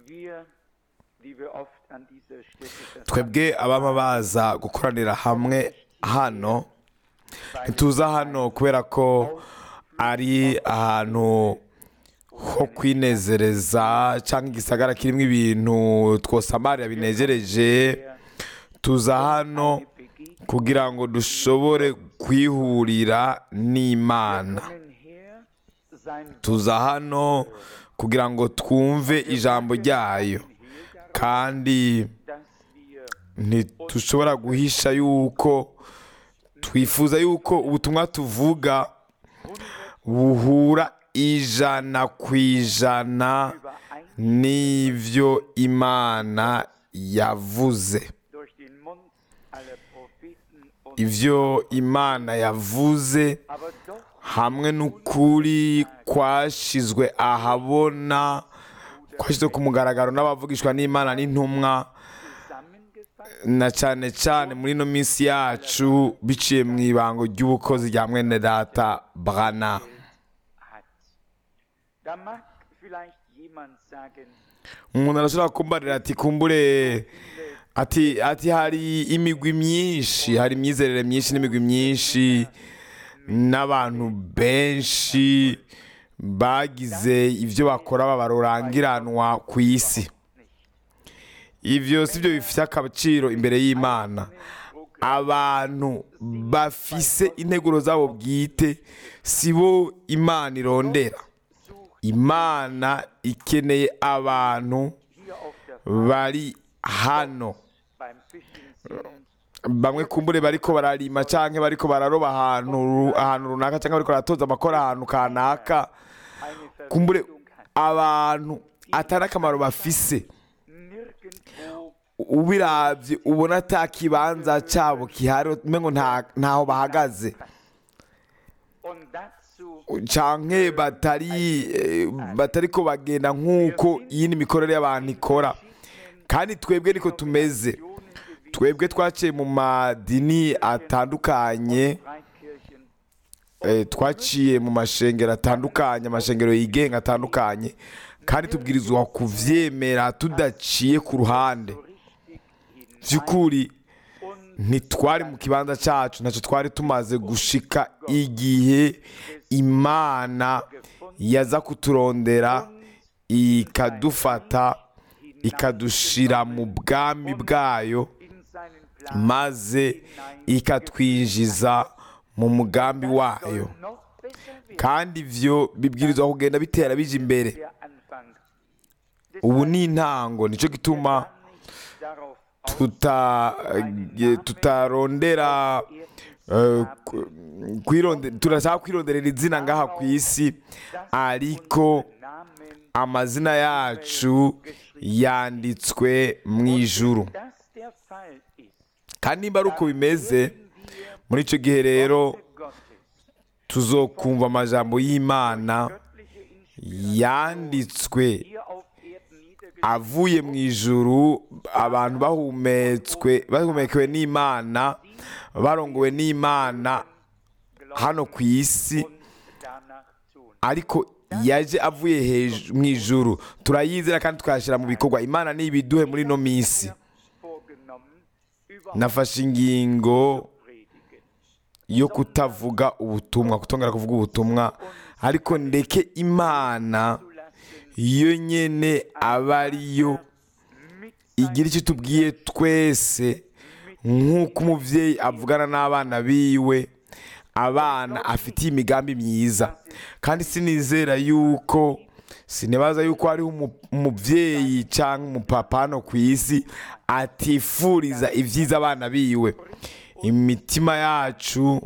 twebwe abama baza gukoranira hamwe hano ntituza hano kubera ko ari ahantu ho kwinezereza cyangwa igisagara kirimo ibintu twosamarira binejereje. Tuza hano kugira ngo dushobore kwihurira n'Imana. Tuza hano kugira ngo twumve ijambo ryayo, kandi ntitushobora guhisha yuko twifuza yuko ubutumwa tuvuga buhura 100% n'ivyo Imana yavuze. Ivyo Imana yavuze hamwe n'ukuri kwashizwe ahabona, kwashizwe ku mugaragaro n'abavugishwa n'Imana n'intumwa, na cyane cyane muri no minsi yacu biciye mu ibango ry'ubukozi rya mwene data Branham. Umuntu arashobora kumbarira ati kumbure ati hari imigwi myinshi, hari imyizerere myinshi n'imigwi myinshi n'abantu benshi bagize ivyo bakora babarurangiranwa ku isi. Ivyo sivyo bifite akabaciro imbere y'Imana. Abantu bafise integuro zabo bwite sibo Imana irondera. Imana ikeneye abantu bari hano, bamwe kumbure bariko bararima canke bariko bararoba ahantu runaka, canke bariko baratoza amakora ahantu kanaka, kumbure abantu atari akamaro bafise. Ubiravye ubona ata kibanza cabo kihari, umengo ntaho bahagaze, canke batariko bagenda nk'uko iyindi mikorere y'abantu ikora. Kandi twebwe niko tumeze. Twebwe twaciye mu madini atandukanye, twaciye mu mashengero atandukanye, amashengero yigenga atandukanye, kandi tubwirizwa kuvyemera tudaciye ku ruhande. Vyukuri ntitwari mu kibanza cacu, ntacyo twari tumaze gushika igihe Imana yaza kuturondera ikadufata ikadushira mu bwami bwayo, maze ikatwinjiza mu mugambi wayo. Kandi ivyo bibwirizwa kugenda bitera bija imbere. Ubu ni intango, nico gituma tutarondera turashaka kwironderera izina ngaha ku isi, ariko amazina yacu yanditswe mu ijuru. Kandi nimba ari uko bimeze, muri icyo gihe rero tuzokumva amajambo y'Imana yanditswe avuye mu ijuru, abantu bahumekewe n'Imana, barongowe n'Imana hano ku isi, ariko yaje avuye mu ijuru. Turayizera kandi tukayashyira mu bikorwa. Imana nibiduhe muri no minsi. Nafashe ingingo yo kutavuga ubutumwa, kutongera kuvuga ubutumwa, ariko ndeke Imana iyo nyene aba ariyo igira icyo tubwiye twese, nk'uko umuvyeyi avugana n'abana biwe, abana afitiye imigambi myiza. Kandi sinibaza yuko hariho umuvyeyi cyangwa umupapa hano ku isi atifuriza ibyiza abana biwe. Imitima yacu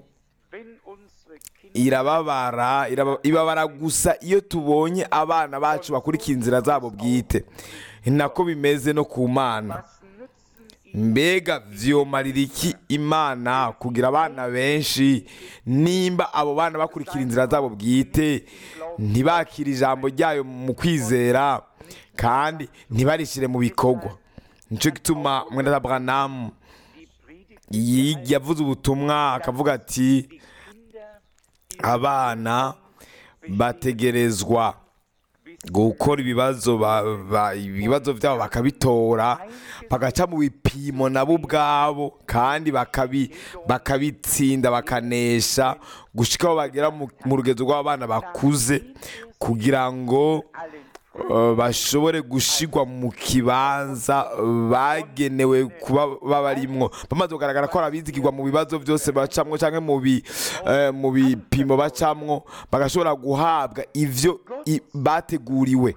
irababara gusa iyo tubonye abana bacu bakurikira inzira zabo bwite. Nako bimeze no ku Mana. Mbega vyomarira iki Imana kugira abana benshi nimba abo bana bakurikira inzira zabo bwite, ntibakira ijambo ryayo mu kwizera, kandi ntibarishire mu bikorwa? Nico gituma mwene Branham yavuze ubutumwa akavuga ati abana bategerezwa gukora ibibazo ibibazo byabo bakabitora bagaca mu bipimo nabo ubwabo kandi bakabitsinda bakanesha gushika aho bagera mu rugezo rw'abana bakuze kugira ngo bashobore gushigwa mu kibanza bagenewe kuba babarimwo bamaze kugaragara ko arabizigirwa mu bibazo byose bacamwo cyangwa mu bipimo bacamwo bagashobora guhabwa ivyo bateguriwe.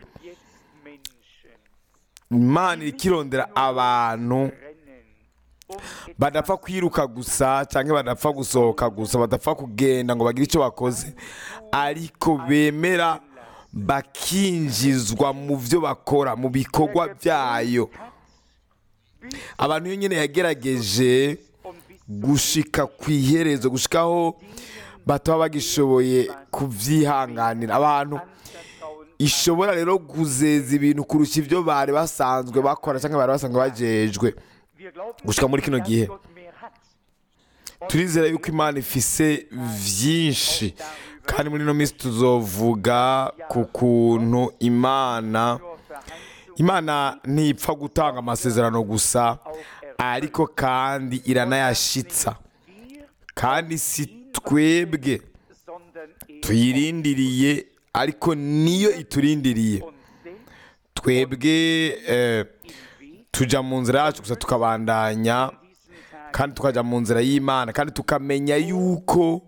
Imana irikirondera abantu badapfa kwiruka gusa cyangwa badapfa gusohoka gusa, badapfa kugenda ngo bagire icyo bakoze, ariko bemera bakinjizwa mu byo bakora, mu bikorwa byayo. Abantu iyo nyine yagerageje gushika ku iherezo, gushikaho bataba bagishoboye kubyihanganira. Abantu ishobora rero kuzeza ibintu kurusha ibyo bari basanzwe bakora cyangwa bari basanzwe bajejwe. Gushika muri kino gihe turizera yuko Imana ifise vyinshi, kandi muri no minsi tuzovuga ku kuntu Imana ntipfa gutanga amasezerano gusa, ariko kandi iranayashitsa. Kandi si twebwe tuyirindiriye, ariko niyo iturindiriye. Twebwe tuja mu nzira yacu gusa tukabandanya, kandi tukaja mu nzira y'Imana, kandi tukamenya yuko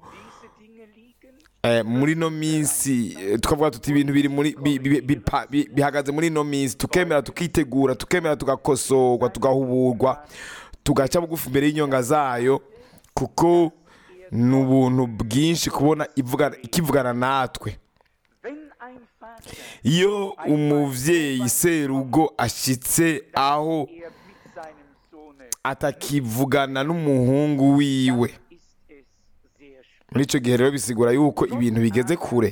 muri no minsi tukavuga tuti ibintu bihagaze muri no minsi, tukemera tukitegura, tukemera tugakosorwa, tugahuburwa, tugaca bugufi imbere y'inyonga zayo, kuko ni ubuntu bwinshi kubona ikivugana natwe. Iyo umuvyeyi serugo ashitse aho atakivugana n'umuhungu wiwe, muri icyo gihe rero bisigura yuko ibintu bigeze kure.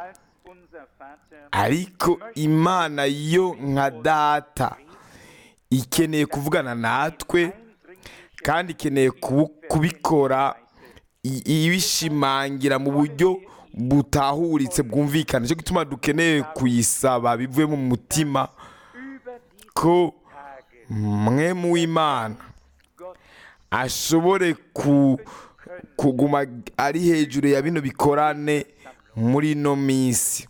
Ariko Imana yo nka data ikeneye kuvugana natwe, kandi ikeneye kubikora ibishimangira mu buryo butahuritse bwumvikana. Cyo gituma dukeneye kuyisaba bivuye mu mutima ko mwemu w'Imana ashobore kuguma ari hejuru ya bino bikorane muri no minsi,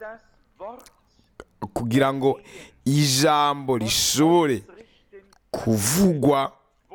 kugira ngo ijambo rishobore kuvugwa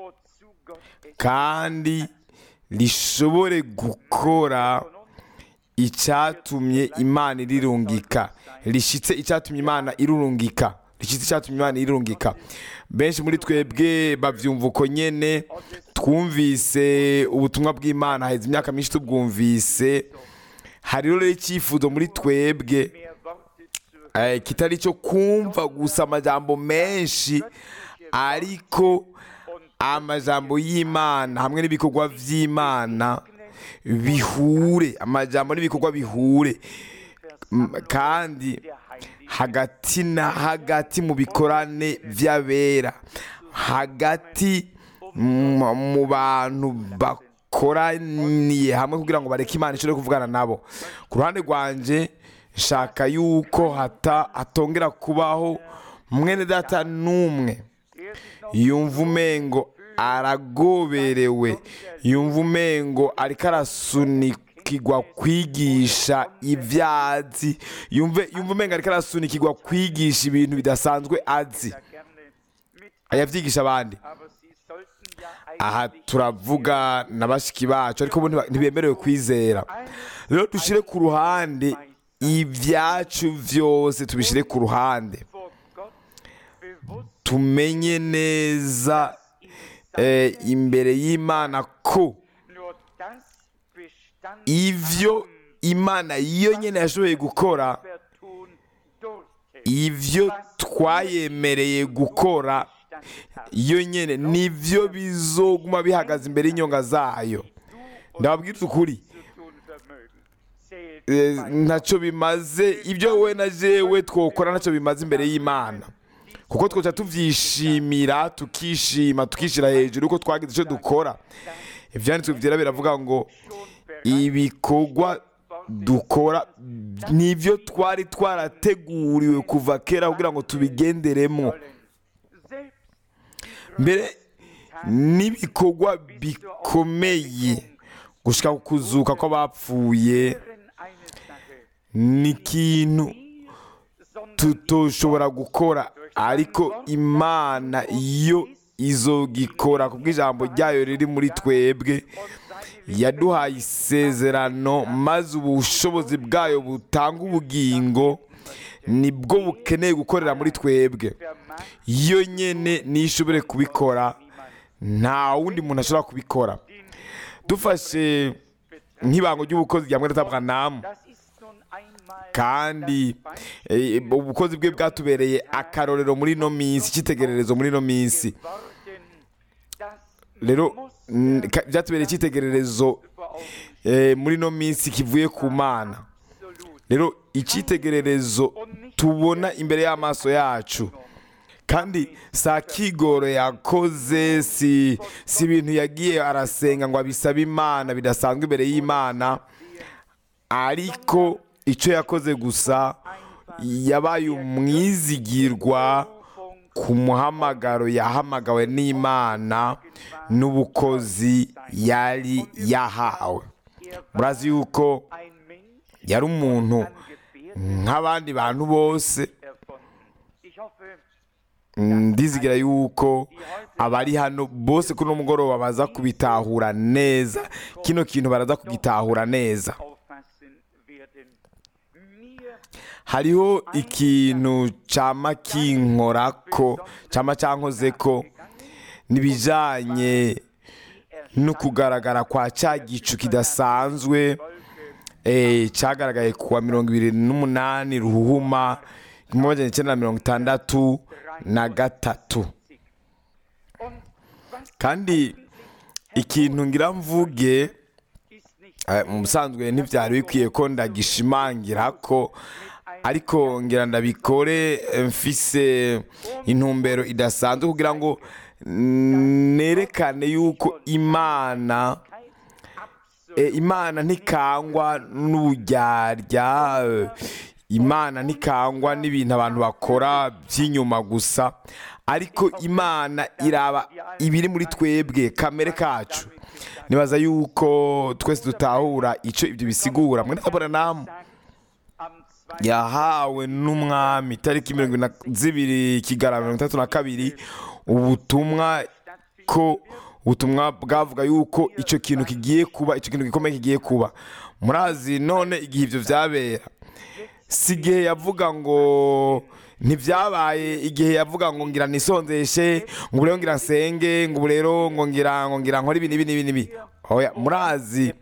kandi rishobore gukora icyatumye Imana irirungika, rishitse icyatumye Imana irurungika, rishitse icyatumye Imana irurungika. Benshi muri twebwe bavyumva uko nyene. Twumvise ubutumwa bw'Imana haheze imyaka myinshi tubwumvise. Hari rero icyifuzo muri twebwe kitari cyo kumva gusa amajambo menshi, ariko amajambo y'Imana hamwe n'ibikorwa by'Imana bihure, amajambo n'ibikorwa bihure, kandi hagati na hagati mu bikorane by'abera, hagati mu bantu bakoraniye hamwe kugira ngo bareke Imana ishobore kuvugana nabo. Ku ruhande rwanje nshaka yuko hatongera kubaho mwene data n'umwe yumva umengo aragoberewe, yumva umengo ariko arasunikirwa kwigisha ibyazi, yumva umengo ariko arasunikirwa kwigisha ibintu bidasanzwe azi, ayavyigisha abandi. Aha turavuga na bashiki bacu, ariko bo ntibemerewe kwizera. Rero dushire ku ruhande ibyacu vyose, tubishire ku ruhande, tumenye neza imbere y'Imana ko ivyo Imana iyo nyene yashoboye gukora, ivyo twayemereye gukora iyo nyene nivyo bizoguma bihagaze imbere y'inyonga zayo. Ndababwira ukuri, ntacyo bimaze ibyo we na jewe twokora, ntacyo bimaze imbere y'Imana, kuko twoca tuvyishimira, tukishira hejuru uko twagize icyo dukora. Ivyanditswe vyera biravuga ngo ibikorwa dukora n'ibyo twari twarateguriwe kuva kera kugira ngo tubigenderemo, mbere n'ibikorwa bikomeye gushika ku kuzuka kw'abapfuye ni ikintu tutoshobora gukora, ariko Imana iyo izogikora kubw'ijambo ryayo riri muri twebwe. Yaduhaye isezerano, maze ubushobozi bwayo butanga ubugingo nibwo bukeneye gukorera muri twebwe. Iyo nyene niyo ishobore kubikora, nta wundi muntu ashobora kubikora. Dufashe nk'ibango ry'ubukozi rya Mwene Branham, kandi ubukozi bwe bwatubereye akarorero muri ino minsi, icyitegererezo muri ino minsi. Rero byatubereye icyitegererezo muri ino minsi kivuye ku Mana. Rero icyitegererezo tubona imbere y'amaso yacu, kandi sa kigoro yakoze, si ibintu yagiye arasenga ngo abisabe Imana bidasanzwe imbere y'Imana, ariko icyo yakoze gusa yabaye umwizigirwa ku muhamagaro yahamagawe n'Imana n'ubukozi yari yahawe. Murazi yuko yari umuntu nk'abandi bantu bose. Ndizigira yuko abari hano bose kuri uno mugoroba baza kubitahura neza, kino kintu baraza kugitahura neza. Hariho ikintu cyama kinkorako, cyama cyankozeko, n'ibijanye no kugaragara kwa cya gicu kidasanzwe cyagaragaye kuwa 28 Ruhuhuma 1963. kandi ikintu ngira mvuge mu busanzwe ntibyari bikwiye ko ndagishimangira ko, ariko ngira ndabikore mfise intumbero idasanzwe kugira ngo nerekane yuko Imana ntikangwa n'uburyarya, Imana ntikangwa n'ibintu abantu bakora by'inyuma gusa, ariko Imana iraba ibiri muri twebwe, kamere kacu. Nibaza yuko twese dutahura icyo ibyo bisigura. Mwene Branham yahawe n'umwami tariki 22 Kigarama 1932 ubutumwa bwavuga yuko icyo kintu kigiye kuba, icyo kintu gikomeye kigiye kuba. Murazi none igihe ibyo byabera, si igihe yavuga ngo ntibyabaye, igihe yavuga ngo ngira nisonzeshe, ngo rero ngira nsenge, ngo rero ngo ngira nkora ibi n'ibi. Oya, murazi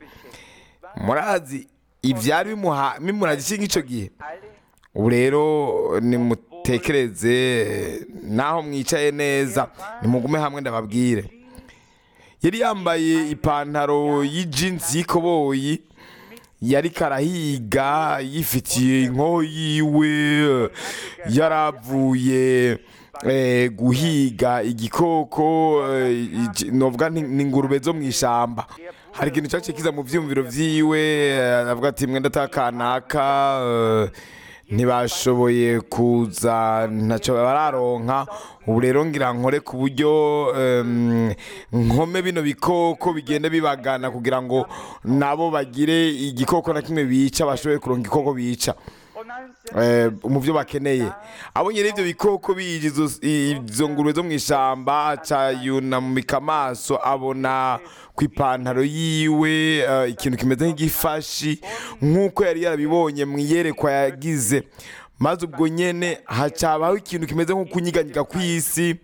ibyari bimuragishinga icyo gihe. Ubu rero nimutekereze naho mwicaye neza, nimugume hamwe ndababwire. Yari yambaye ipantaro y'ijinsi y'ikoboyi, yari karahiga yifitiye inkoho yiwe, yaravuye guhiga igikoko, novuga n'ingurube zo mu ishamba. Hari ikintu cyaciye kiza mu byumviro vyiwe, avuga ati mwenda takanaka ntibashoboye kuza, ntacyo bararonka. Ubu rero ngira nkore ku buryo nkome bino bikoko bigenda bibagana kugira ngo nabo bagire igikoko na kimwe bica, bashoboye kuronka igikoko bica mu byo bakeneye. Abonye ibyo bikoko bije izo ngurube zo mu ishamba, acayunamika amaso, abona ku ipantaro yiwe ikintu kimeze nk'igifashi, nk'uko yari yarabibonye mu iyerekwa yagize. Maze ubwo nyene hacabaho ikintu kimeze nko kunyiganyiga kw'isi,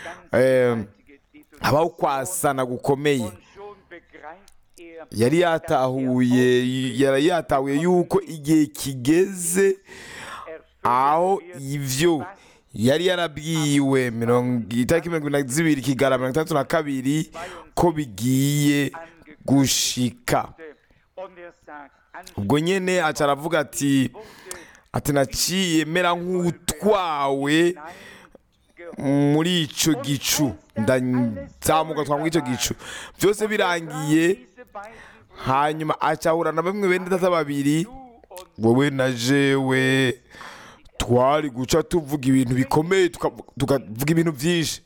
habaho kwasana gukomeye. Yari yatahuye yuko igihe kigeze aho ivyo yari yarabwiwe itariki 22 Kigarama 1962 ko bigiye gushika. Ubwo nyene aca aravuga ati naciye mera nk'utwawe muri ico gicu, ndazamuka twa muri ico gicu. Byose birangiye hanyuma acahura na bamwe bene data babiri, wowe na jewe twari guca tuvuga ibintu bikomeye, tukavuga ibintu byinshi.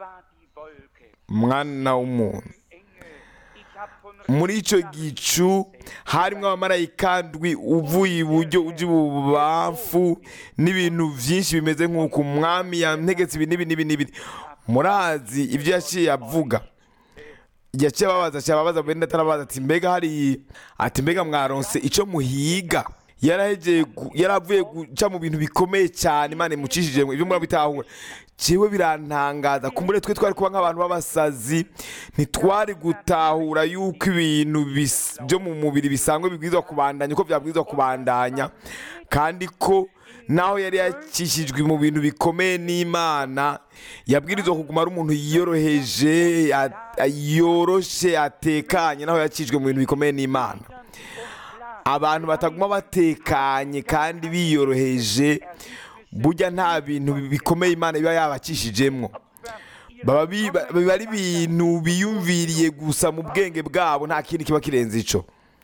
Mwana w'umuntu, muri icyo gicu harimo abamarayika ndwi uvuye iburyo ujya ibubamfu n'ibintu byinshi bimeze nk'uko umwami yantegetse ibi n'ibi n'ibi. Murazi ibyo yaciye avuga, yaciye ababaza bene atarabaza ati mbega mwaronse icyo muhiga. yaravuye guca mu bintu bikomeye cyane Imana imucishije ibyo murabitahura. Jewe birantangaza kumbure twe twari kuba nk'abantu b'abasazi, ntitwari gutahura yuko ibintu byo mu mubiri bisanzwe bibwirizwa kubandanya uko byabwirizwa kubandanya, kandi ko naho yari yakishijwe mu bintu bikomeye n'Imana yabwirizwa kuguma ari umuntu yiyoroheje, yoroshe, atekanye naho yakishijwe mu bintu bikomeye n'Imana. Abantu bataguma batekanye kandi biyoroheje, burya nta bintu bikomeye Imana iba yabakishijemwo. Biba ari ibintu biyumviriye gusa mu bwenge bwabo, nta kindi kiba kirenze ico.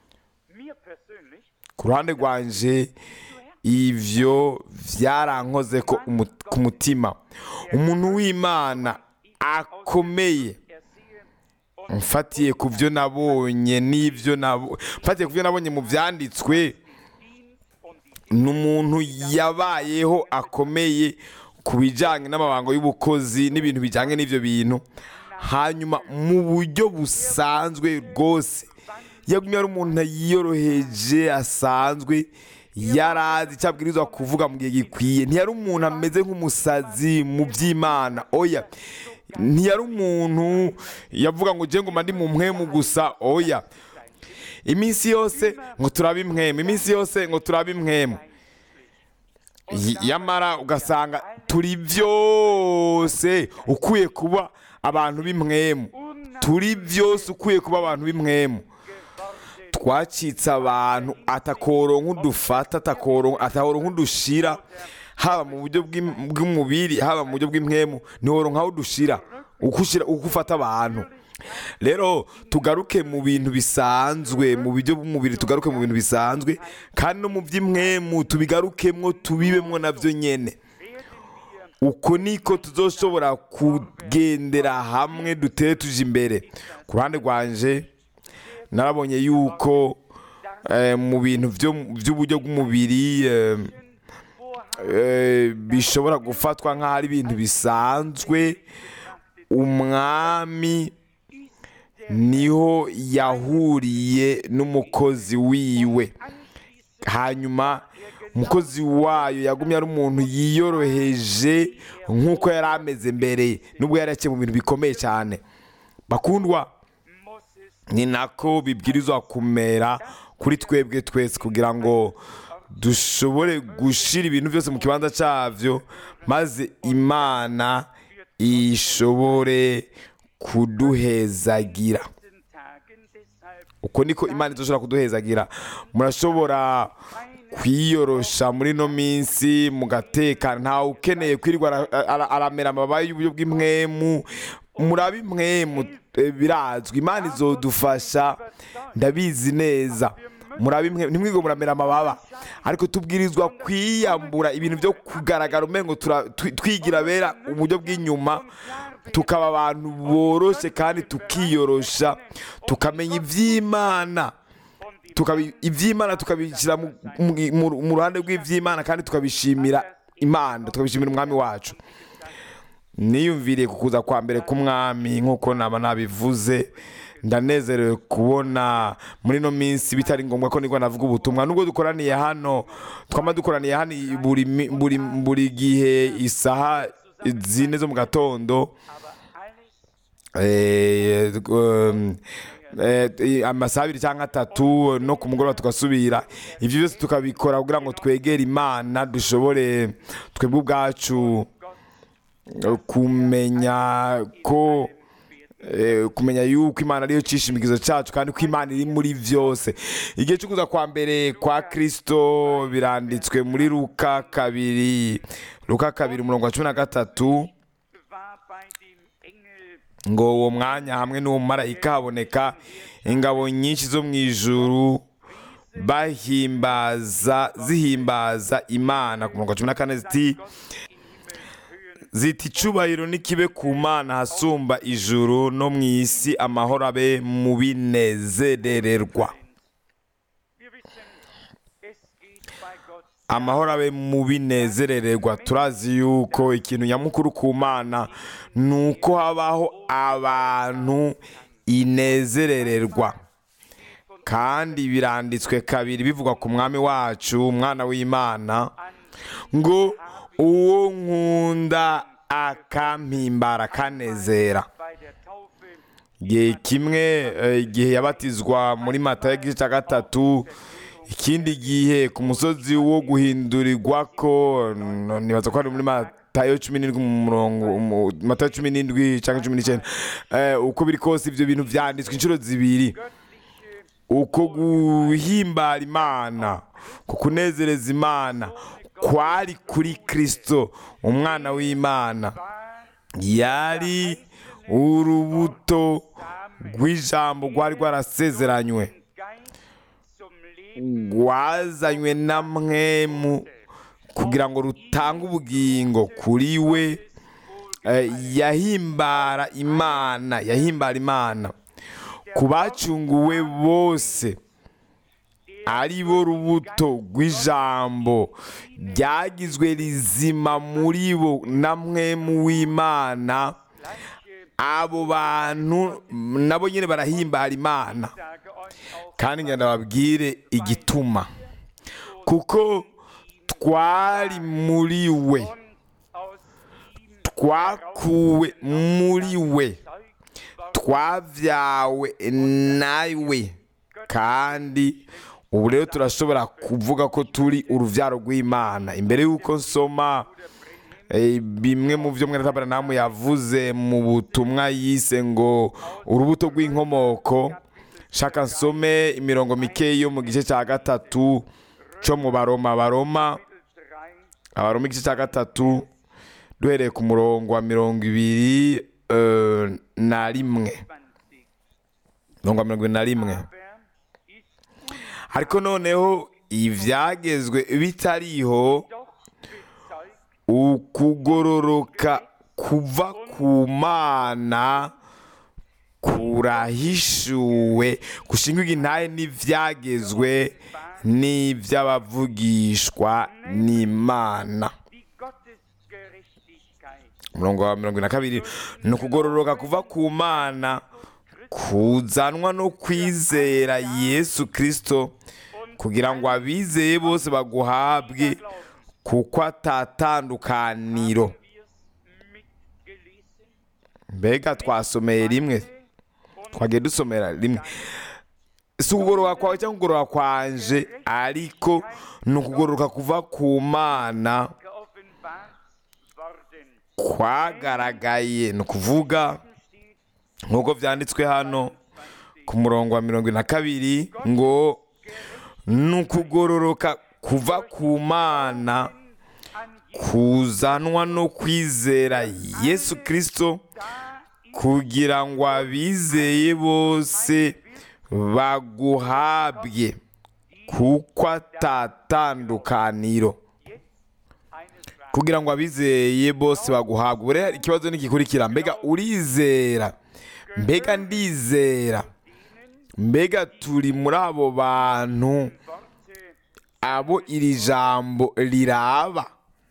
Ku ruhande rwanje ivyo vyarankoze ko ku mutima. Umuntu w'Imana akomeye, mfatiye ku byo nabonye mfatiye ku byo nabonye mu byanditswe, ni umuntu yabayeho akomeye ku bijyanye n'amabanga y'ubukozi n'ibintu bijyanye n'ibyo bintu. Hanyuma mu buryo busanzwe rwose yagumye ari umuntu yiyoroheje, asanzwe, yarazi icyo abwirizwa kuvuga mu gihe gikwiye. Ntiyari umuntu ameze nk'umusazi mu by'Imana, oya. Ntiyari umuntu yavuga ngo ujye ngoma ndi mu mpwemu gusa, oya. Iminsi yose ngo turabe impwemu, iminsi yose ngo turabe impwemu. Yamara ugasanga turi byose ukwiye kuba abantu b'impwemu, turi byose ukwiye kuba abantu b'impwemu. Twacitse abantu atakoronka udufata, atakoronka udushira, haba mu buryo bw'umubiri haba mu buryo bw'impwemu, ntiworonka aho udushira uko ufata abantu. Rero tugaruke mu bintu bisanzwe, mu buryo bw'umubiri tugaruke mu bintu bisanzwe, kandi no mu by'impwemu tubigarukemwo, tubibemwo navyo nyene. Uko niko tuzoshobora kugendera hamwe, dutere tuje imbere. Ku ruhande rwanje narabonye yuko mu bintu by'uburyo bw'umubiri bishobora gufatwa nk'aho ari ibintu bisanzwe. Umwami niho yahuriye n'umukozi wiwe, hanyuma umukozi wayo yagumye ari umuntu yiyoroheje nk'uko yari ameze mbere, nubwo yari yaciye mu bintu bikomeye cyane. Bakundwa, ni nako bibwirizwa kumera kuri twebwe twese, kugira ngo dushobore gushira ibintu byose mu kibanza cyavyo, maze Imana ishobore kuduhezagira. Uko niko Imana izoshobora kuduhezagira. Murashobora kwiyorosha muri no minsi mugatekana, ntawe ukeneye kwirirwa aramera amabaye y'uburyo bw'impwemu. Murabe impwemu, birazwi, Imana izodufasha, ndabizi neza. Murabe impwemu, ntimwigo muramera amababa, ariko tubwirizwa kwiyambura ibintu byo kugaragara umengo twigira bera uburyo bw'inyuma, tukaba abantu boroshe kandi tukiyorosha, tukamenya iby'Imana, iby'Imana tukabishyira mu ruhande rw'iby'Imana, kandi tukabishimira Imana, tukabishimira umwami wacu. Niyumviriye kukuza kwa mbere k'umwami nk'uko nabivuze. Ndanezerewe kubona muri no minsi bitari ngombwa ko niko navuga ubutumwa, nubwo dukoraniye hano, dukoraniye hano buri gihe isaha 4 zo mu gatondo, amasaha 2 cyangwa 3, no ku mugoroba tugasubira. Ibyo byose tukabikora kugira ngo twegere Imana, dushobore twebwe ubwacu kumenya yuko Imana ariyo cishimikizo cyacu, kandi ko Imana iri muri byose. Igihe cyo kuza kwa mbere kwa Kristo biranditswe muri Luka 2:13. ngo uwo mwanya hamwe n'uwo marayika haboneka ingabo nyinshi zo mu ijuru zihimbaza Imana. Ku murongo wa 14 ziti icubahiro n'ikibe ku Mana hasumba ijuru, no mu isi amahoro abe mu binezerererwa. Amahoro abe mu binezerererwa. Turazi yuko ikintu nyamukuru ku Mana ni uko habaho abantu inezerererwa, kandi biranditswe kabiri bivugwa ku mwami wacu umwana w'Imana ngo uwo nkunda akampimbara kanezera. Igihe kimwe igihe yabatizwa muri Matayo igice cya 3, ikindi gihe ku musozi wo guhindurirwa ko, nibaza ko ari muri Matayo 17 Matayo 17 cyangwa 19. Uko biri kose ibyo bintu byanditswe inshuro zibiri. Uko guhimbara Imana, kukunezereza Imana kwari kuri Kristo umwana w'Imana. Yari urubuto rw'ijambo rwari rwarasezeranywe, rwazanywe na Mwemu kugira ngo rutange ubugingo kuri we. Yahimbara Imana ku bacunguwe bose, ari bo rubuto rw'ijambo ryagizwe rizima muri bo na Mwemu w'Imana. Abo bantu nabo nyine barahimbara Imana, kandi ngenda babwire igituma: kuko twari muri we, twakuwe muri we, twabyawe nawe, kandi ubu rero turashobora kuvuga ko turi uruvyaro rw'Imana. Imbere y'uko nsoma bimwe mu byo Mwene Aburahamu yavuze mu butumwa yise ngo urubuto rw'inkomoko, shaka nsome imirongo mike yo mu gice cya 3 cyo mu Abaroma igice cya 3 duhereye ku murongo wa 21. Ariko noneho ivyagezwe bitariho, ukugororoka kuva ku Mana kurahishuwe, gushingwa intahe n'ivyagezwe n'ivy'abavugishwa n'Imana. Umurongo wa 22 ni ukugororoka kuva ku Mana kuzanwa no kwizera Yesu Kristo, kugira ngo abizeye bose baguhabwe, kuko atatandukaniro. Mbega twasomeye rimwe, twagiye dusomera rimwe. Si ukugororoka kwawe cyangwa ukugororoka kwanje, ariko ni ukugororoka kuva ku Mana kwagaragaye. Ni ukuvuga nk'uko byanditswe hano ku murongo wa 22 ngo ni ukugororoka kuva ku Mana kuzanwa no kwizera Yesu Kristo, kugira ngo abizeye bose baguhabwe, kuko atatandukaniro. Kugira ngo abizeye bose baguhabwe. Buriya ikibazo nigikurikira: mbega urizera? Mbega ndizera? Mbega turi muri abo bantu abo iri jambo riraba?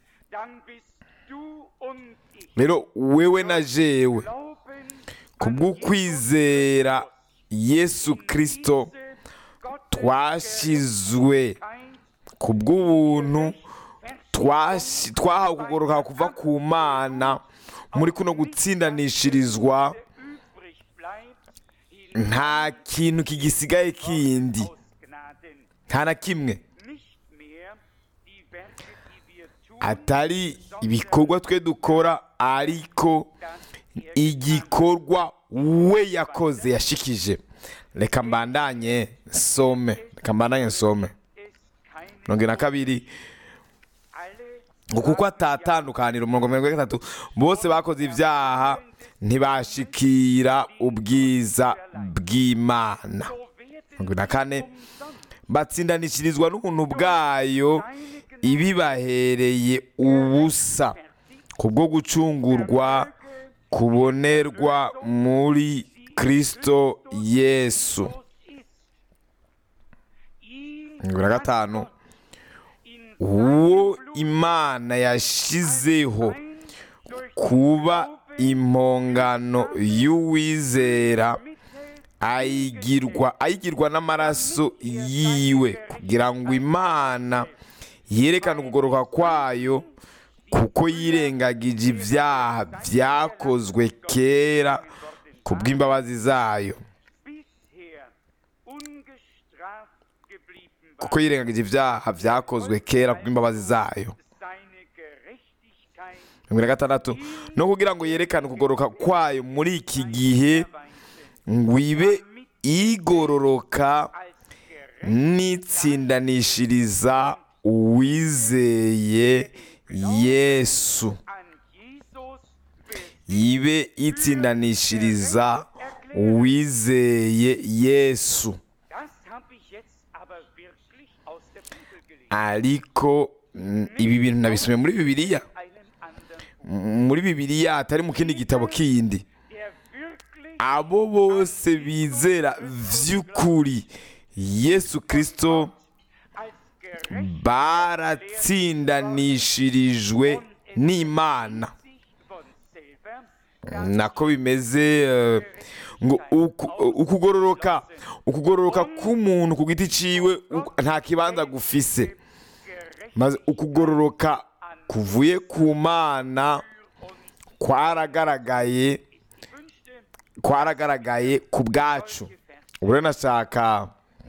Rero wewe na jewe, kubw'ukwizera Yesu Kristo, twashizwe kubw'ubuntu, twahawe kugororoka kuva ku Mana muri kuno gutsindanishirizwa. Nta kintu kigisigaye kindi, nta na kimwe, atari ibikorwa twe dukora, ariko igikorwa we yakoze, yashikije. Reka mbandanye nsome 22. ngo kuko atatandukanira, umurongo 43, bose bakoze ibyaha ntibashikira ubwiza bw'Imana. 44, batsindanishirizwa n'ubuntu bwayo ibibahereye ubusa kubwo gucungurwa kubonerwa muri Kristo Yesu. 45, uwo Imana yashizeho kuba impongano y'uwizera ayigirwa n'amaraso yiwe, kugira ngo Imana yerekane ukugoroka kwayo, kuko yirengagije ibyaha byakozwe kera ku bw'imbabazi zayo. Kuko yirengagije ibyaha byakozwe kera ku bw'imbabazi zayo. 56, no kugira ngo yerekane ukugoroka kwayo muri iki gihe, ngo ibe igororoka n'itsindanishiriza uwizeye Yesu. Ibe itsindanishiriza uwizeye Yesu. Ariko ibi bintu nabisomye muri Bibiliya, atari mu kindi gitabo kindi. Abo bose bizera vy'ukuri Yesu Kristo baratsindanishirijwe n'Imana. Nako bimeze, ngo ukugororoka k'umuntu ku giti ciwe nta kibanza gufise, maze ukugororoka kuvuye ku Mana kwaragaraye ku bwacu. Ubwo nashaka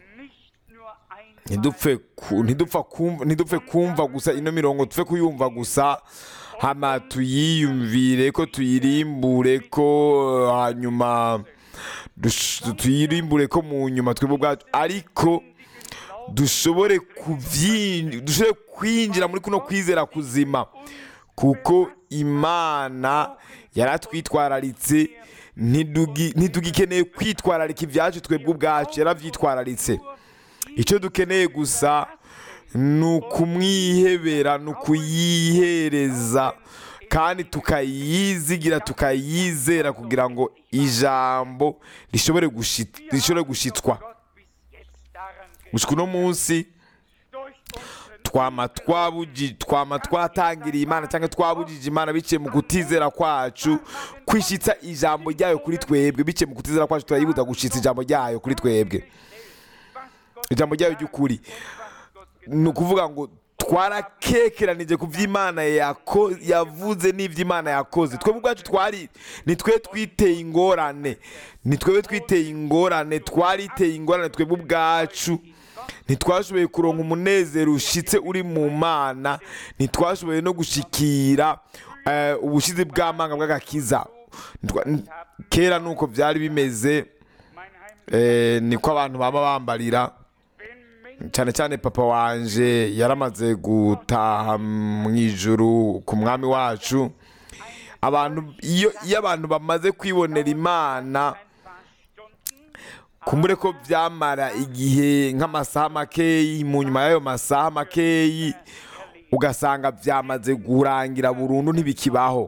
ntidupfe kumva gusa ino mirongo, tupfe kuyumva gusa, hama tuyiyumvire ko, tuyirimbure ko, hanyuma tuyirimbure ko mu nyuma twebwe ubwacu, ariko dushobore kwinjira muri kuno kwizera kuzima, kuko Imana yaratwitwararitse. Ntitugikeneye kwitwararika ibyacu twebwe ubwacu, yarabyitwararitse. Icyo dukeneye gusa ni ukumwihebera, ni ukuyihereza, kandi tukayizigira, tukayizera, kugira ngo ijambo rishobore gushitswa. Gushika uno munsi twama twatangiriye Imana, cyangwa twabujije Imana biciye mu kutizera kwacu kwishitsa ijambo ryayo kuri twebwe. Biciye mu kutizera kwacu turayibuza gushitsa ijambo ryayo kuri twebwe, ijambo ryayo ry'ukuri. Ni ukuvuga ngo twarakekeranije ku vy'Imana yavuze n'ivy'Imana yakoze. Twebwe ubwacu nitwe twiteye ingorane, twariteye ingorane twebwe ubwacu. Ntitwashoboye kuronka umunezero ushitse uri mu Mana, ntitwashoboye no gushikira ubushizi bw'amanga bw'agakiza. Kera nuko byari bimeze, niko abantu baba bambarira. Cyane cyane papa wanje yaramaze gutaha mu ijuru ku mwami wacu. Iyo abantu bamaze kwibonera Imana, kumbure ko byamara igihe nk'amasaha makeyi, mu nyuma y'ayo masaha makeyi ugasanga byamaze kurangira burundu, ntibikibaho.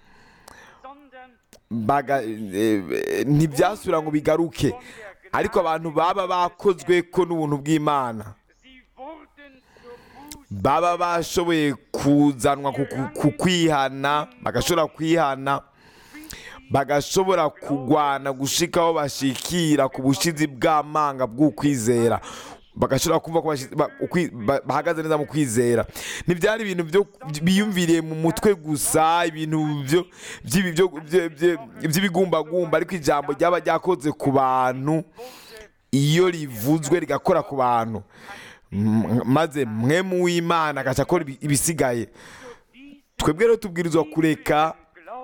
Ntibyasubira ngo bigaruke, ariko abantu baba bakozwe ko n'ubuntu bw'Imana, baba bashoboye kuzanwa ku kwihana, bagashobora kwihana, bagashobora kugwana gushikaho bashikira ku bushizi bw'amanga bw'ukwizera, bagashobora kumva ko bahagaze neza mu kwizera. Ntibyari ibintu byo biyumviriye mu mutwe gusa, ibintu by'ibigumbagumba, ariko ijambo ryaba ryakoze ku bantu. Iyo rivuzwe rigakora ku bantu, maze mwemu w'Imana agaca akora ibisigaye. Twebwe rero tubwirizwa kureka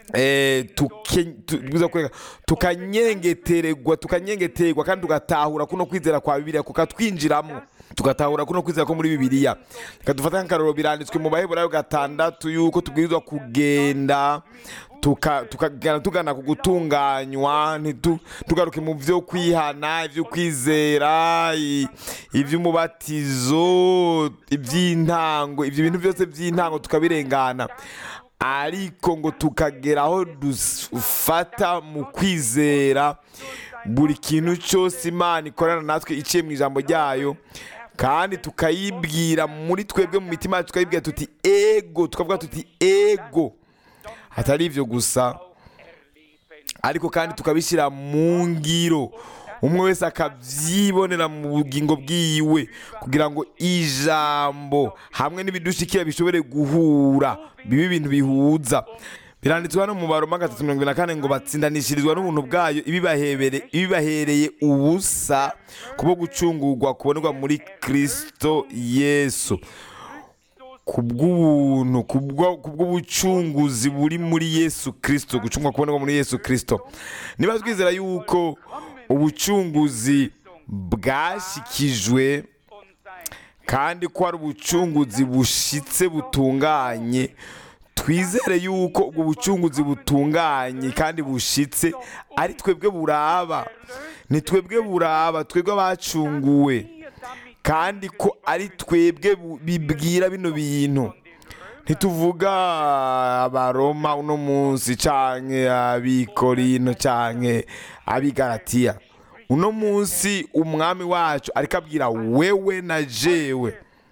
tukanyengeterwa kandi tugatahura kuno kwizera kwa bibiliya kukatwinjiramo, tugatahura kuno kwizera ko muri bibiliya. Reka dufate nk'akarorero, biranditswe mu Baheburayo 6 yuko tubwirizwa kugenda tugana ku gutunganywa, ntitugaruke mu byo kwihana, ibyo kwizera, iby'umubatizo, iby'intango, ibyo bintu byose by'intango tukabirengana, ariko ngo tukagera aho dufata mu kwizera buri kintu cyose Imana ikorana natwe iciye mu ijambo ryayo, kandi tukayibwira muri twebwe mu mitima yacu, tukayibwira tuti ego, tukavuga tuti ego. Atari ibyo gusa, ariko kandi tukabishyira mu ngiro, umwe wese akabyibonera mu bugingo bwiwe, kugira ngo ijambo hamwe n'ibidushikira bishobore guhura, bibe ibintu bihuza. Biranditswe hano mu Baroma 3:24 ngo batsindanishirizwa n'ubuntu bwayo ibibahereye ubusa kubwo gucungurwa kubonerwa muri Kristo Yesu, kubw'ubuntu, kubw'ubucunguzi buri muri Yesu Kristo, gucungurwa kubonerwa muri Yesu Kristo. Niba twizera yuko ubucunguzi bwashikijwe kandi ko ari ubucunguzi bushitse butunganye, twizere yuko ubwo bucunguzi butunganye kandi bushitse ari twebwe buraba, ni twebwe buraba, twebwe abacunguwe, kandi ko ari twebwe bibwira bino bintu. Ntituvuga Abaroma uno munsi canke Abikorino canke Abigalatiya. Uno munsi umwami wacu ariko abwira wewe na jewe.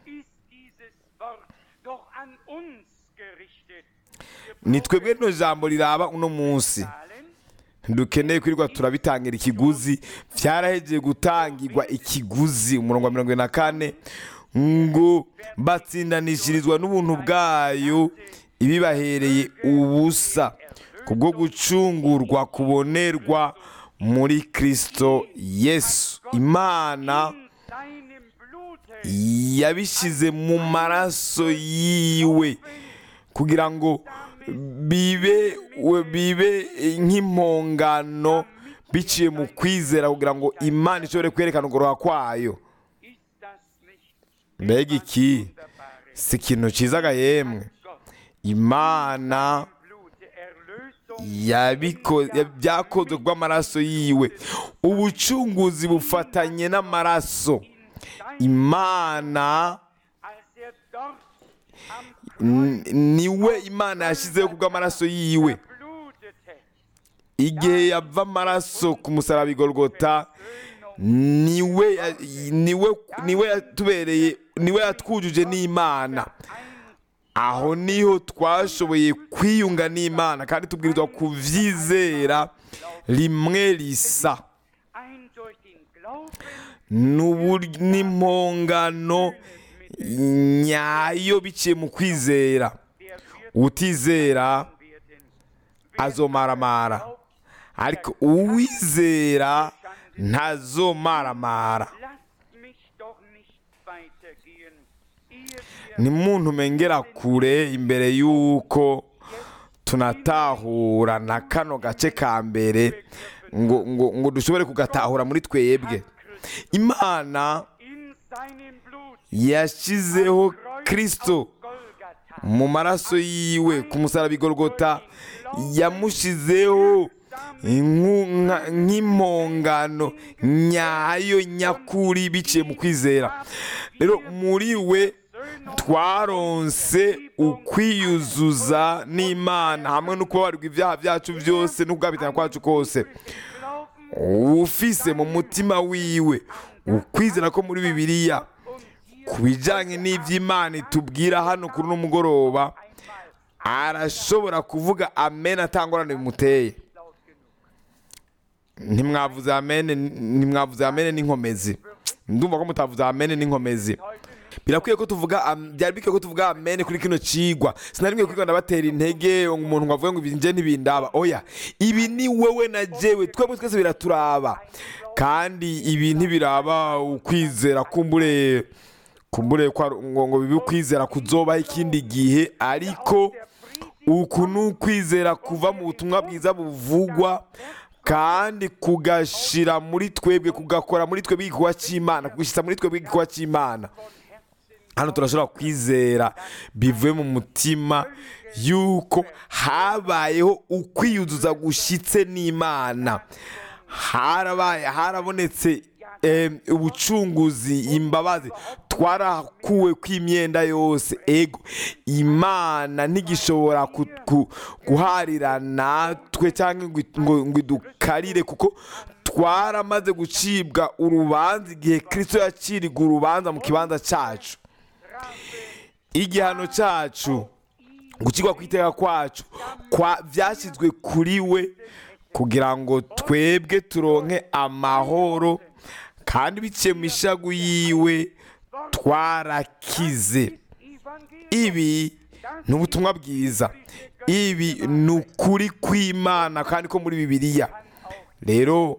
Ni twebwe no jambo riraba uno munsi. Dukeneye kwirirwa turabitangira ikiguzi, byarahejeye gutangirwa ikiguzi. Umurongo wa 44 ngo batsindanishirizwa n'ubuntu bwayo ibibahereye ubusa kubwo gucungurwa kubonerwa muri Kristo Yesu. Imana yabishize mu maraso yiwe kugira ngo bibe nk'impongano biciye mu kwizera, kugira ngo Imana ishobore kwerekana ukugororoka kwayo. Mbega iki si ikintu cyiza gahemwe! Imana byakozwe kubw'amaraso yiwe. Ubucunguzi bufatanye n'amaraso. Imana niwe Imana yashyizeho kubw'amaraso yiwe. Igihe yava amaraso ku musaraba i Golgota, niwe yatubereye, niwe yatwujuje n'Imana. Aho niho twashoboye kwiyunga n'Imana, kandi tubwirizwa kuvyizera rimwe risa. N'impongano nyayo biciye mu kwizera. Utizera azomaramara, ariko uwizera ntazomaramara. Ni muntu mengera kure imbere yuko tunatahura na kano gace ka mbere ngo dushobore kugatahura muri twebwe. Imana yashyizeho Kristo mu maraso yiwe ku musaraba i Golgota, yamushizeho nk'impongano nyayo nyakuri biciye mu kwizera. Rero muri we twaronse ukwiyuzuza n'Imana hamwe no kubabarirwa ibyaha byacu byose n'ukugabitana kwacu kose. Ufise mu mutima wiwe ukwizera ko muri Bibiliya ku bijyanye n'iby'Imana itubwira hano kuri uno mugoroba, arashobora kuvuga amen atangorane bimuteye. Ntimwavuze amen n'inkomezi. Ndumva ko mutavuze amen n'inkomezi. Birakwiye ko tuvuga, byari bikwiye ko tuvuga amen kuri kino cigwa. Sinarimwe kwigana batera intege umuntu ngavuga ngo ibinje ntibindaba. Oya, ibi ni wewe na jewe, twebwe twese biraturaba. Kandi ibi ntibiraba ukwizera kumbure ngo bibe ukwizera kuzoba ikindi gihe, ariko uku ni ukwizera kuva mu butumwa bwiza buvugwa kandi kugashira muri twebwe, kugakora muri twebwe igikorwa cy'Imana, kugishyitsa muri twebwe igikorwa cy'Imana. Hano turashobora kwizera bivuye mu mutima yuko habayeho ukwiyuzuza gushyitse n'Imana, harabonetse ubucunguzi, imbabazi, twarakuwe kw'imyenda yose. Ego Imana ntigishobora guharira natwe cyangwa ngo idukarire, kuko twaramaze gucibwa urubanza igihe Kristo yaciriga urubanza mu kibanza cyacu. Igihano cyacu, gukirwa kw'iteka kwacu byashyizwe kuri we kugira ngo twebwe turonke amahoro, kandi biciye mu ishagu yiwe twarakize. Ibi ni ubutumwa bwiza, ibi ni ukuri kw'Imana kandi ko muri Bibiliya. Rero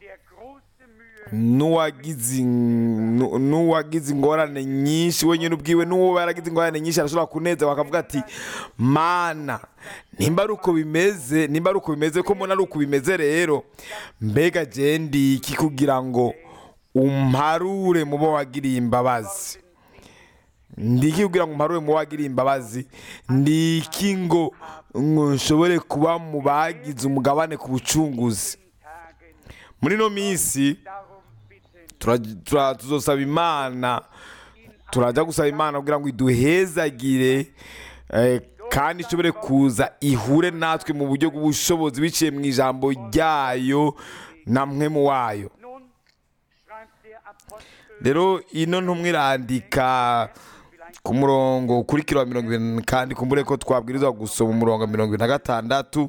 n'uwagize ingorane nyinshi wenyine ubwiwe, n'uwo yaragize ingorane nyinshi, arashobora kuneza bakavuga ati Mana, nimba ari uko bimeze, ko mbona ari uko bimeze, rero mbega je ndi iki kugira ngo umparure mu bo wagiriye imbabazi? Ndiki kugira ngo umparure mu bo wagiriye imbabazi? Ndiki ngo nshobore kuba mu bagize umugabane ku bucunguzi? Muri no minsi tuzosaba Imana, turajya gusaba Imana kugira ngo iduhezagire kandi ishobore kuza ihure natwe mu buryo bw'ubushobozi biciye mu ijambo ryayo na mpwemu wayo. Rero ino ntumwa irandika ku murongo ukurikira wa 20, kandi kumbure ko twabwirizwa gusoma umurongo 26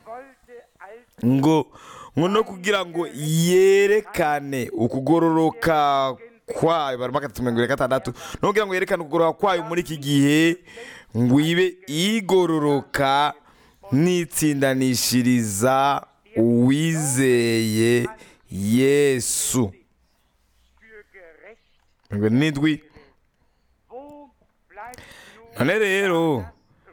ngo no kugira ngo yerekane ukugororoka kwayo, barimo 26, no kugira ngo yerekane ukugororoka kwayo muri iki gihe, ngo ibe igororoka n'itsindanishiriza uwizeye Yesu. Nindwi. None rero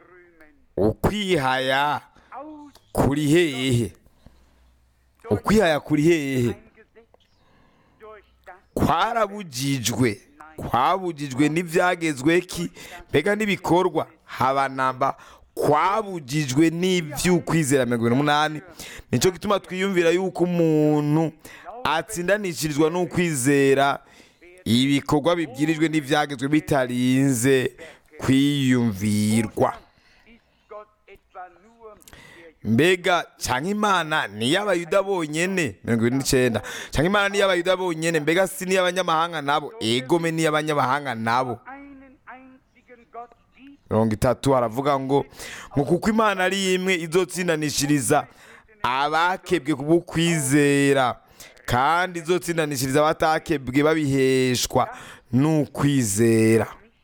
ukwihaya kuri hehe? Ukwihaya kuri hehe? Kwabujijwe n'ibyagezwe ki? Mbega n'ibikorwa habanamba kwabujijwe n'iby'ukwizera 28. Nicyo gituma twiyumvira yuko umuntu atsindanishirizwa n'ukwizera ibikorwa bibwirijwe n'ibyagezwe bitarinze kwiyumvirwa. Mbega cyangwa Imana ni y'Abayuda bonyene? 29. Cyangwa Imana ni y'Abayuda bonyene? Mbega si ni y'abanyamahanga nabo? Egome ni y'abanyamahanga nabo. 30 aravuga ngo kuko Imana ari imwe izotsindanishiriza abakebwe kubw'ukwizera, kandi izotsindanishiriza abatakebwe babiheshwa n'ukwizera.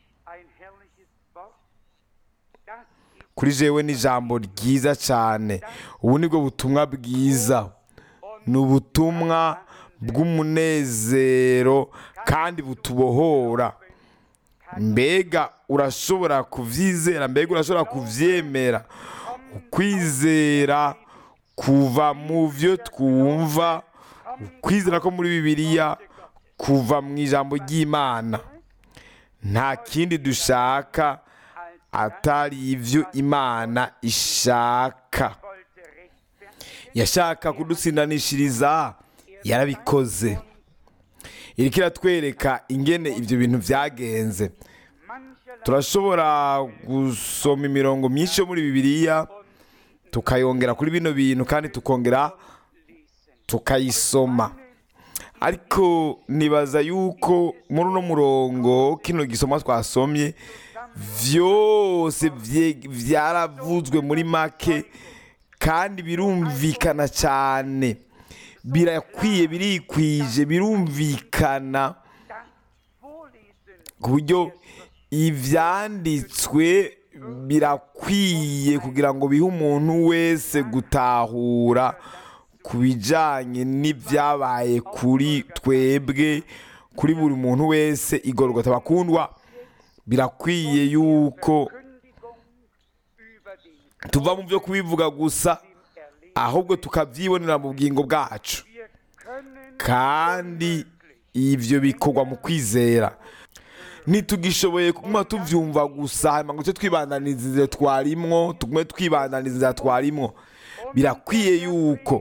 Kuri jewe ni ijambo ryiza cyane. Ubu nibwo butumwa bwiza, ni ubutumwa bw'umunezero kandi butubohora. Mbega urashobora kuvyizera? Mbega urashobora kuvyemera? Ukwizera kuva mu byo twumva, ukwizera ko muri Bibiliya kuva mu ijambo ry'Imana. Nta kindi dushaka atari ibyo Imana ishaka. Yashaka kudutsindanishiriza, yarabikoze. Iriko iratwereka ingene ibyo bintu byagenze. Turashobora gusoma imirongo myinshi yo muri Bibiliya tukayongera kuri bino bintu, kandi tukongera tukayisoma. Ariko nibaza yuko muri uno murongo kino gisoma twasomye vyose vyaravuzwe muri make, kandi birumvikana cyane, birakwiye, birikwije, birumvikana ku buryo ivyanditswe birakwiye kugira ngo bihe umuntu wese gutahura ku bijanye n'ibyabaye kuri twebwe, kuri buri muntu wese igorogota. Bakundwa, birakwiye yuko tuva mu byo kubivuga gusa, ahubwo tukabyibonera mu bugingo bwacu, kandi ibyo bikorwa mu kwizera. Ntitugishoboye kuguma tubyumva gusa hanyuma ngo tujye twibandaniza inzira twarimwo, tugume twibandaniza inzira twarimwo. Birakwiye yuko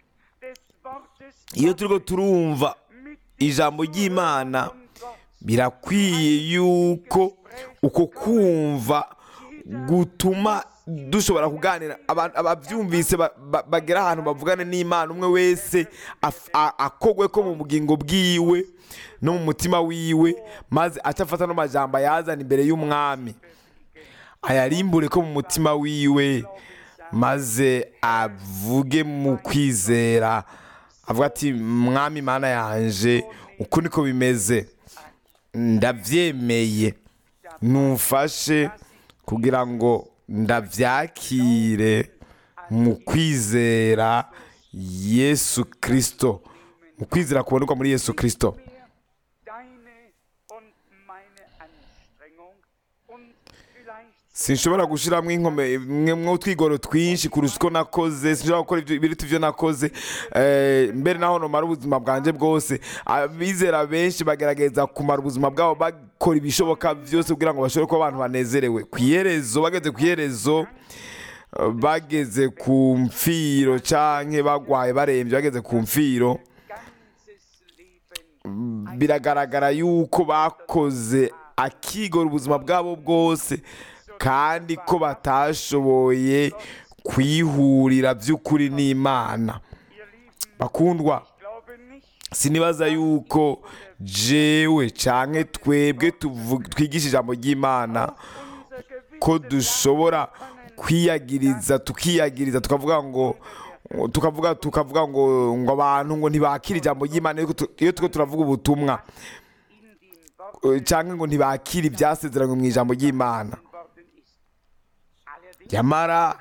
iyo turiko turumva ijambo ry'Imana, birakwiye yuko uko kumva gutuma dushobora kuganira. Ababyumvise bagera ahantu bavugane n'Imana, umwe wese akogwe ko mu bugingo bwiwe no mu mutima wiwe, maze acafata no majambo yazana imbere y'umwami, ayarimbure ko mu mutima wiwe, maze avuge mu kwizera, avuga ati mwami Imana yanje, uko niko bimeze, ndabyemeye, numfashe kugira ngo ndabyakire mu kwizera Yesu Kristo, mu kwizera kuboneka muri Yesu Kristo. Sinshobora gushiramo inkome twigoro twinshi kurusha uko nakoze, sinshobora gukora ibiruta ibyo nakoze, mbere naho nomara ubuzima bwanjye bwose. Abizera benshi bagerageza kumara ubuzima bwabo bakora ibishoboka byose kugira ngo bashobore kuba abantu banezerewe. Ku iherezo, bageze ku iherezo, bageze ku mfiro canke bagwaye barembye, bageze ku mfiro, biragaragara yuko bakoze akigora ubuzima bwabo bwose, kandi ko batashoboye kwihurira by'ukuri n'Imana. Bakundwa, sinibaza yuko jewe canke twebwe twigisha ijambo ry'Imana ko dushobora kwiyagiriza, tukiyagiriza tukavuga ngo abantu ngo ntibakira ijambo ry'Imana iyo turiko turavuga ubutumwa, canke ngo ntibakira ibyasezeranywe mu ijambo ry'Imana. Yamara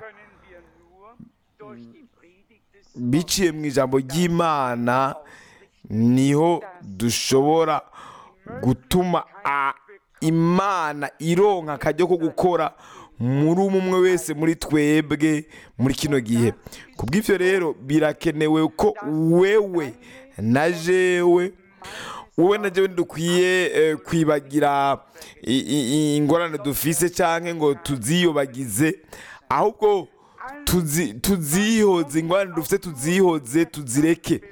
biciye mu ijambo ry'Imana niho dushobora gutuma Imana ironka akaryo ko gukora muri umwe wese muri twebwe muri kino gihe. Kubw'ivyo rero birakenewe ko wewe na jewe dukwiye kwibagira ingorane dufise canke ngo tuziyobagize, ahubwo tuzihoze ingorane dufise, tuzireke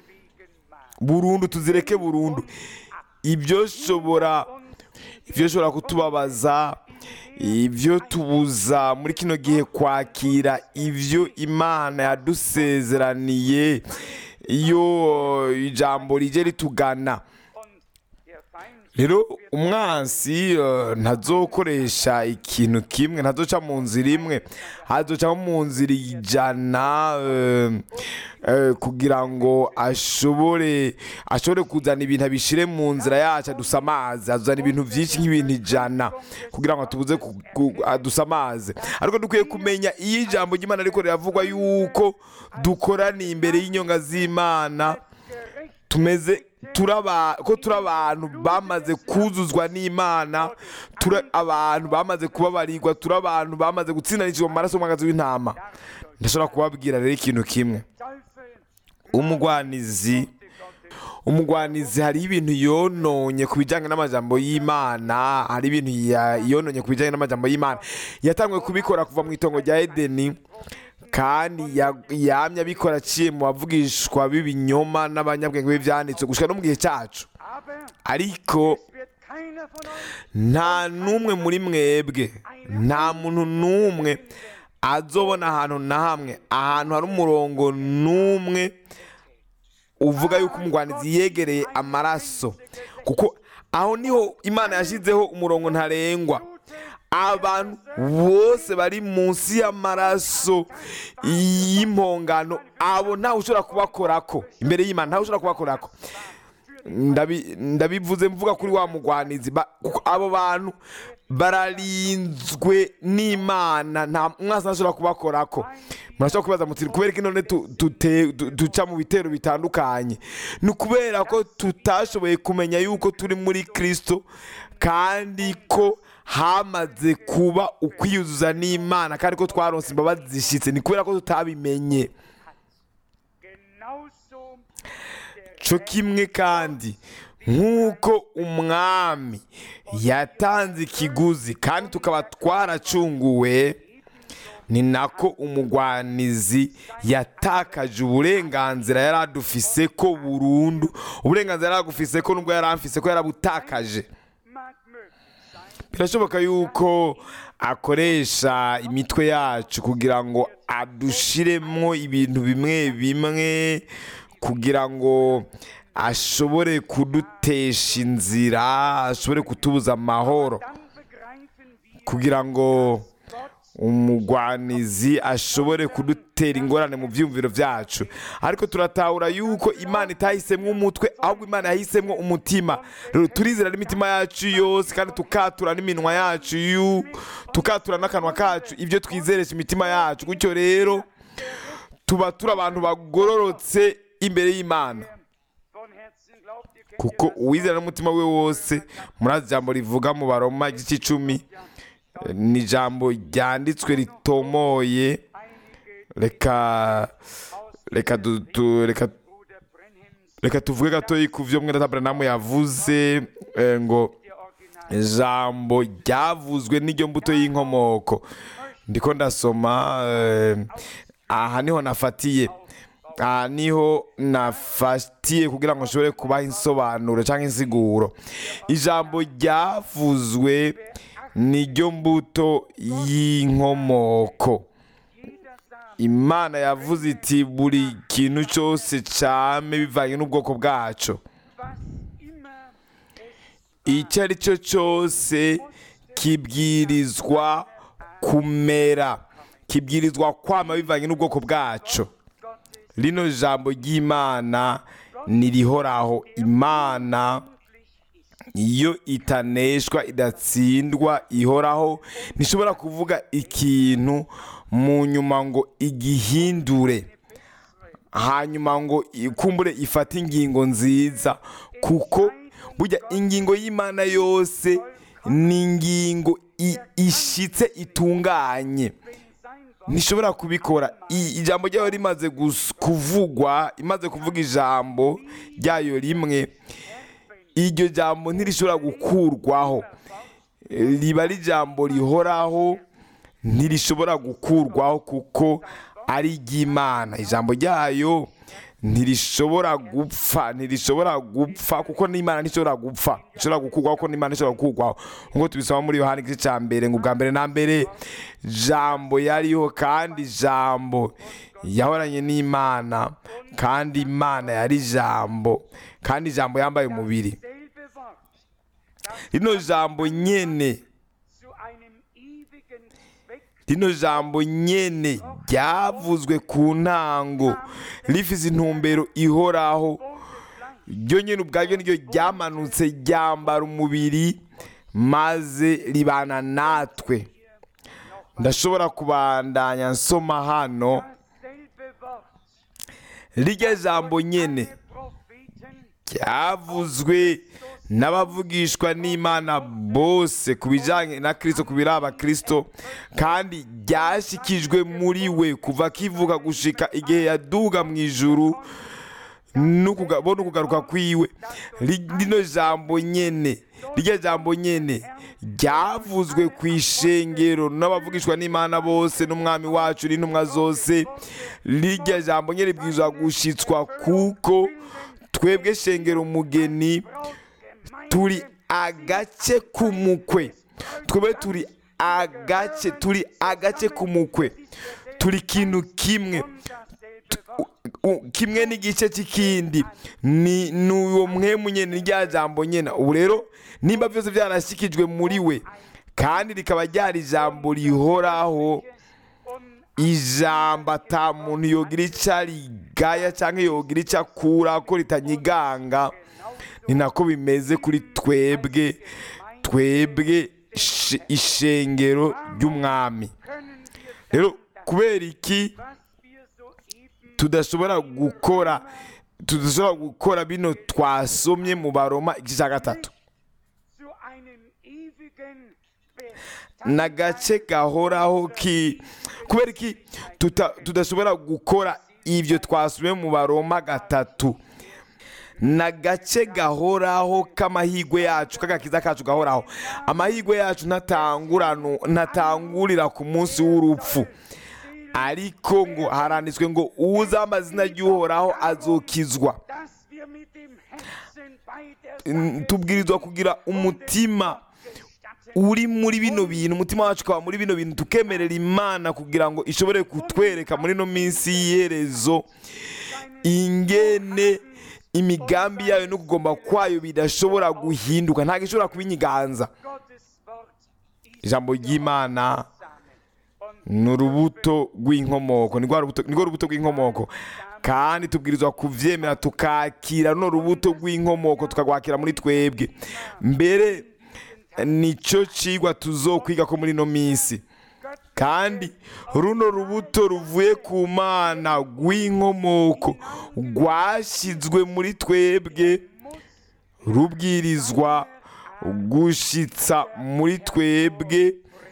burundu. Ibyo shobora kutubabaza, ibyo tubuza muri kino gihe kwakira ibyo Imana yadusezeraniye iyo ijambo rije ritugana. Rero umwansi ntazokoresha ikintu kimwe, ntazoca mu nzira imwe, hazoca mu nzira 100 kugira ngo ashobore kuzana ibintu abishire mu nzira yacu adusamaze. Azana ibintu byinshi nk'ibintu 100 kugira ngo atubuze adusamaze. Ariko dukwiye kumenya iyo ijambo ry'Imana riko riravugwa yuko dukoraniye imbere y'inyonga z'Imana, turi abantu bamaze kuzuzwa n'Imana, turi abantu bamaze kubabarirwa, turi abantu bamaze gutsindanishwa mu maraso y'umwagazi w'intama. Ndashobora kubabwira rero ikintu kimwe: umugwanizi hari ibintu yononye ku bijyanye n'amajambo y'Imana, hari ibintu yononye ku bijyanye n'amajambo y'Imana. Yatanguye kubikora kuva mu itongo rya Edeni, kandi yamye abikora aciye mu bavugishwa b'ibinyoma n'abanyabwenge b'ivyanditswe gushika no mu gihe cyacu. Ariko nta n'umwe muri mwebwe, nta muntu n'umwe azobona ahantu na hamwe, ahantu hari umurongo n'umwe uvuga yuko umugwanizi yegereye amaraso, kuko aho niho Imana yashizeho umurongo ntarengwa. Abantu bose bari munsi y'amaraso y'impongano, abo ntawe ushobora kubakorako imbere y'Imana, ntawe ushobora kubakorako. Ndabivuze mvuga kuri wa mugwanizi, kuko abo bantu bararinzwe n'Imana, nta mwasa ashobora kubakorako. Murashobora kubaza muti kubera ko none duca mu bitero bitandukanye? Ni kubera ko tutashoboye kumenya yuko turi muri Kristo, kandi ko hamaze kuba ukwiyuzuza n'Imana kandi ko twaronse imbabazi zishitse, ni kubera ko tutabimenye. Cyo kimwe kandi nk'uko umwami yatanze ikiguzi kandi tukaba twaracunguwe, ni nako umugwanizi yatakaje uburenganzira yari adufise ko burundu. Uburenganzira yari agufise ko nubwo yari amfise ko yarabutakaje. Birashoboka yuko akoresha imitwe yacu kugira ngo adushiremo ibintu bimwe bimwe, kugira ngo ashobore kudutesha inzira, ashobore kutubuza amahoro, kugira ngo umugwanizi ashobore kudutera ingorane mu byumviro byacu. Ariko turatahura yuko Imana itahisemwo umutwe, ahubwo Imana yahisemwo umutima. Rero turizera n'imitima yacu yose kandi tukatura n'iminwa yacu, tukatura n'akanwa kacu ibyo twizeresha imitima yacu. Gutyo rero tuba turi abantu bagororotse imbere y'Imana, kuko uwizera n'umutima we wose, muri ijambo rivuga mu Baroma igice 10, ni ijambo ryanditswe ritomoye. Reka tuvuge gatoyi ku byo mwene Abrahamu yavuze, ngo ijambo ryavuzwe n'iryo mbuto y'inkomoko. Ndiko ndasoma, aha niho nafatiye kugira ngo nshobore kubaha insobanuro cyangwa insiguro. Ijambo ryavuzwe niryo mbuto y'inkomoko. Imana yavuze iti buri kintu cyose cyame bivanye n'ubwoko bwacu. Icyo ari cyo cyose kibwirizwa kumera, kibwirizwa kwama bivanye n'ubwoko bwacu. Rino jambo ry'Imana nirihoraho. Imana iyo itaneshwa, idatsindwa, ihoraho. Nishobora kuvuga ikintu mu nyuma ngo igihindure, hanyuma ngo ikumbure ifate ingingo nziza, kuko burya ingingo y'Imana yose ni ingingo ishitse itunganye. Nishobora kubikora ijambo ryayo rimaze kuvugwa, imaze kuvuga ijambo ryayo rimwe, iryo jambo ntirishobora gukurwaho. Riba ari ijambo rihoraho, ntirishobora gukurwaho kuko ari iry'Imana. Ijambo ryayo ntirishobora gupfa kuko n'Imana ntishobora gupfa, ishobora gukurwaho kuko n'Imana ishobora gukurwaho. Nk'uko tubisoma muri Yohana igice cya mbere, ngo ubwa mbere na mbere jambo yariho, kandi jambo yahoranye n'Imana, kandi Imana yari jambo, kandi jambo yambaye umubiri. Rino jambo nyene ryavuzwe ku ntango, rifise intumbero ihoraho. Ryo nyene ubwaryo niryo ryamanutse ryambara umubiri maze ribana natwe. Ndashobora kubandanya nsoma hano. Rirya jambo nyene ryavuzwe n'abavugishwa n'Imana bose ku bijyanye na Kristo, ku biraba Kristo, kandi ryashikijwe muri we kuva kivuka gushika igihe yaduga mu ijuru no kugaruka kwiwe. Rino jambo nyene, rirya jambo nyene ryavuzwe ku ishengero n'abavugishwa n'Imana bose n'umwami wacu n'intumwa zose. Rirya jambo nyene bwizwa gushitswa, kuko twebwe shengero umugeni turi agace k'umukwe. Twebwe turi agace k'umukwe, turi ikintu kimwe, kimwe n'igice cy'ikindi. ni uwo mpwemu nyene, rya jambo nyene. Ubu rero nimba byose byarashikijwe muri we, kandi rikaba ryari ijambo rihoraho, ijambo ata muntu yogira icyo arigaya cyangwa yogira icyo akura ko ritanyiganga, ni nako bimeze kuri twebwe ishengero ry'umwami. Rero kubera iki tudashobora gukora bino twasomye mu Baroma igice cya 3? n'agace gahoraho kubera iki tudashobora gukora ibyo twasubiye mu Baroma 3. n'agace gahoraho k'amahirwe yacu, k'agakiza kacu gahoraho. Amahirwe yacu ntatangurira ku munsi w'urupfu, ariko ngo haranditswe ngo uza amazina y'uhoraho azokizwa. Tubwirizwa kugira umutima uri muri bino bintu, umutima wacu ukaba muri bino bintu, tukemerera Imana kugira ngo ishobore kutwereka muri no minsi y'iherezo ingene imigambi yayo no kugomba kwayo bidashobora guhinduka, ntabwo ishobora kubinyiganza. Ijambo ry'Imana ni urubuto rw'inkomoko, nirwo rubuto rw'inkomoko, kandi tubwirizwa kuvyemera tukakira no rubuto rw'inkomoko, tukagwakira muri twebwe. Mbere nico cigwa tuzokwiga ko muri no minsi, kandi runo rubuto ruvuye ku Mana rw'inkomoko rwashizwe muri twebwe, rubwirizwa gushitsa muri twebwe,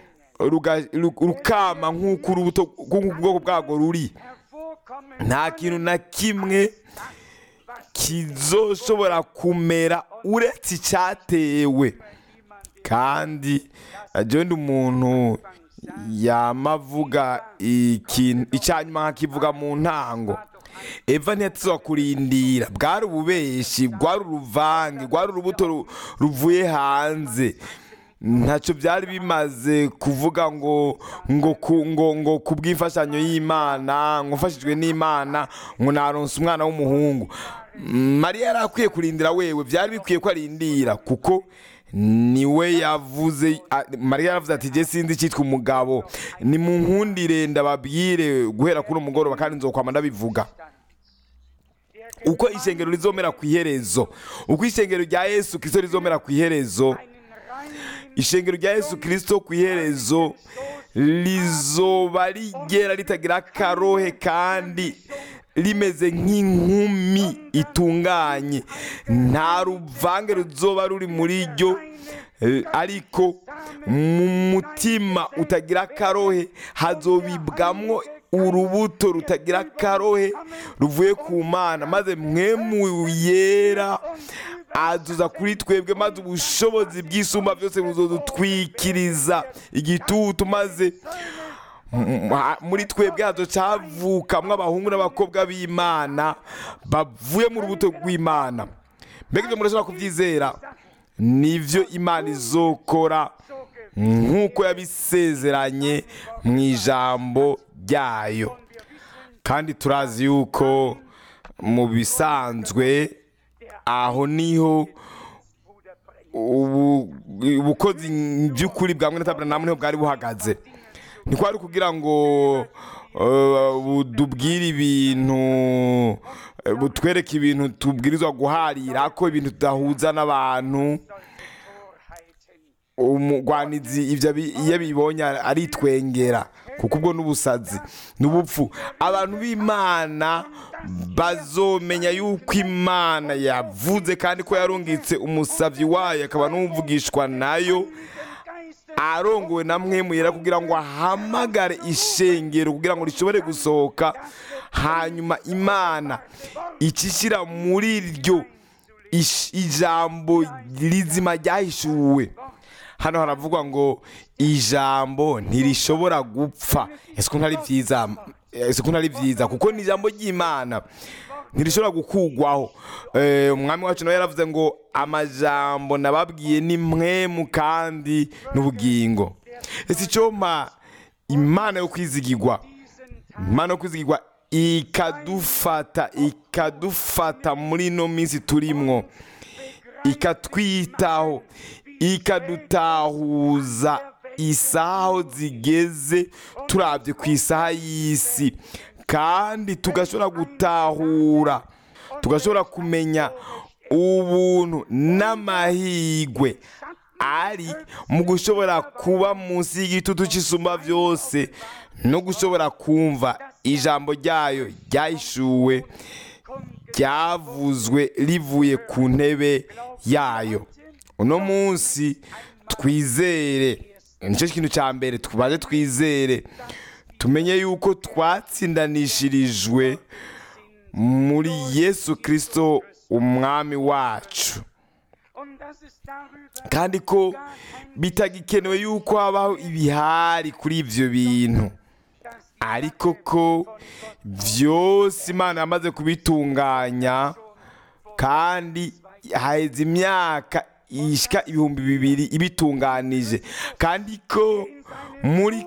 rukama nk'uko urubuto bwoko bwago ruri. Nta kintu na kimwe kizoshobora kumera uretse icyatewe. Kandi agenda umuntu yamavuga icyanyuma nkakivuga mu ntango. Eva ntiyatizwa kurindira, bwari ububeshi, bwari uruvange, bwari urubuto ruvuye hanze. Ntacyo byari bimaze kuvuga ngo kubw'imfashanyo y'Imana, ngo mfashijwe n'Imana ngo naronse umwana w'umuhungu. Mariya yari akwiye kurindira wewe, byari bikwiye ko arindira, kuko niwe yavuze. Mariya yaravuze ati je sinzi icyitwa umugabo, ni mu nkundire ndababwire guhera kuri umugoroba, kandi nzokwama ndabivuga. Uko ishengero rizomera ku iherezo, uko ishengero rya Yesu Kristo rizomera ku iherezo, ishengero rya Yesu Kristo ku iherezo lizoba rigera ritagira akarohe, kandi rimeze nk'inkumi itunganye. Nta ruvange ruzoba ruri muri ryo, ariko mu mutima utagira akarohe hazobibwamwo urubuto rutagira akarohe ruvuye ku Mana, maze mwemu yera azuza kuri twebwe, maze ubushobozi bw'isumba byose buzodutwikiriza igitutu, maze muri twebwe hazocavukamwo abahungu n'abakobwa b'Imana bavuye mu rubuto rw'Imana. Mbega ibyo murashobora kubyizera? Nivyo Imana izokora nk'uko yabisezeranye mu ijambo ryayo. Kandi turazi yuko mu bisanzwe aho niho ubukozi by'ukuri bwa mwene Aburahamu niho bwari buhagaze. Ntikwari kugira ngo budubwire ibintu, butwereke ibintu tubwirizwa guharira ko, ibintu tudahuza n'abantu. Umugwanizi ibyo iyo abibonye aritwengera, kuko ubwo n'ubusazi n'ubupfu. Abantu b'Imana bazomenya yuko Imana yavuze, kandi ko yarungitse umusavyi wayo akaba n'umuvugishwa nayo, arongowe na mwemu yera kugira ngo ahamagare ishengero kugira ngo rishobore gusohoka. Hanyuma Imana icishira muri ryo ijambo rizima ryahishuwe. Hano haravugwa ngo ijambo ntirishobora gupfa. Ese ko ntari byiza, kuko ni ijambo ry'Imana, ntirishobora gukugwaho. Umwami wacu nawe yaravuze ngo amajambo nababwiye ni mwemu kandi n'ubugingo. Ese icompa Imana yo kwizigirwa, Imana yo kwizigirwa ikadufata muri no minsi turimwo, ikatwitaho, ikadutahuza isaha zigeze turabye ku isaha y'isi, kandi tugashobora gutahura, tugashobora kumenya ubuntu n'amahirwe ari mu gushobora kuba munsi y'igitutu cy'isumba byose, no gushobora kumva ijambo ryayo ryahishuwe, ryavuzwe rivuye ku ntebe yayo. Uno munsi twizere nicyo kintu cya mbere tubaze twizere, tumenye yuko twatsindanishirijwe muri Yesu Kristo umwami wacu, kandi ko bitagikenewe yuko habaho ibihari kuri ibyo bintu, ariko ko byose Imana yamaze kubitunganya, kandi haheze imyaka ishika 2000 ibitunganije, kandi ko muri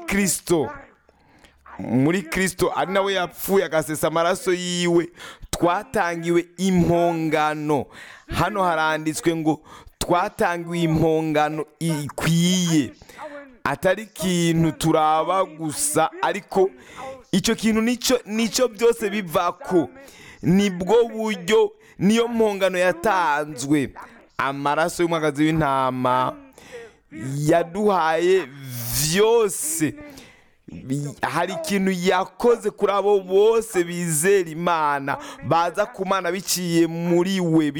Kristo ari nawe yapfuye agasesa amaraso yiwe, twatangiwe impongano. Hano haranditswe ngo twatangiwe impongano ikwiye, atari ikintu turaba gusa, ariko icyo kintu nicyo byose bivako, nibwo buryo, niyo mpongano yatanzwe. Amaraso y'umwagazi w'intama yaduhaye byose. Hari ikintu yakoze kuri abo bose bizera Imana, baza ku Mana biciye muri we,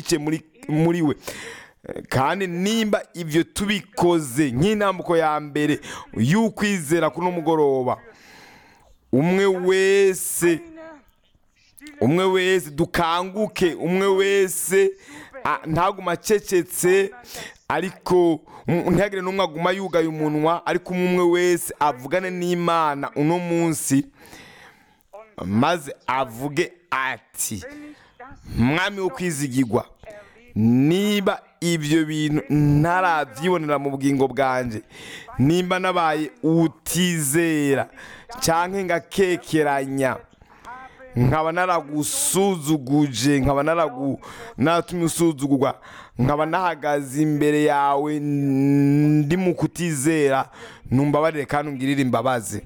kandi nimba ibyo tubikoze nk'intambuko ya mbere y'ukwizera kuno mugoroba, umwe wese dukanguke, umwe wese ntaguma acecetse, ariko ntihagire n'umwe aguma yugaye umunwa, ariko umwe wese avugane n'Imana uno munsi, maze avuge ati: mwami wo kwizigirwa, niba ibyo bintu ntarabyibonera mu bugingo bwanjye, nimba nabaye utizera cyangwa ngakekeranya, nkaba naragusuzuguje, nkaba naratumye usuzugurwa, nkaba nahagaze imbere yawe ndi mu kutizera, numbabarire kandi ungirire imbabazi.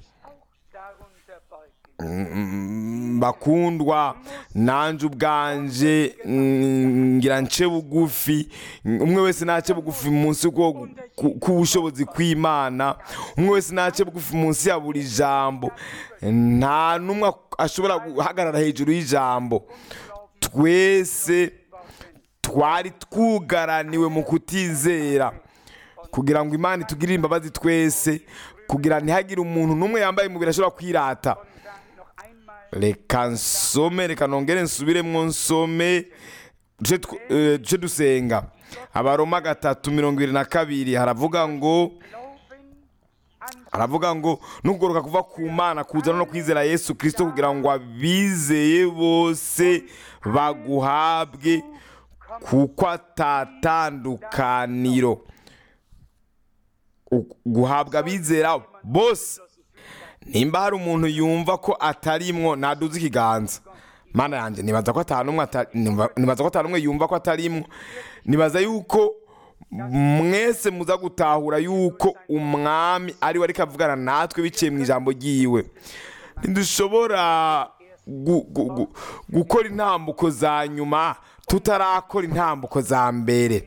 Bakundwa, nanje ubwanje ngira nce bugufi, umwe wese nace bugufi munsi k'ubushobozi kw'Imana, umwe wese nace bugufi munsi ya buri jambo. Nta n'umwe ashobora guhagarara hejuru y'ijambo. Twese twari twugaraniwe mu kutizera, kugira ngo Imana itugirire imbabazi twese, kugira ntihagire umuntu n'umwe yambaye umubiri ashobora kwirata. Reka nongere nsubiremwo nsome, duce dusenga. Abaroma 3:22 haravuga ngo nugoroka kuva ku Mana kuzana no kwizera Yesu Kristo, kugira ngo abizeye bose baguhabwe, kuko atatandukaniro. Guhabwa abizera bose. Nimba hari umuntu yumva ko atarimwo, naduze ikiganza. Mana yanjye, nibaza ko atanumwe yumva ko atarimwo. Nibaza yuko mwese muza gutahura yuko umwami ari we ariko avugana natwe biciye mu ijambo ryiwe. Ntidushobora gukora intambuko za nyuma tutarakora intambuko za mbere,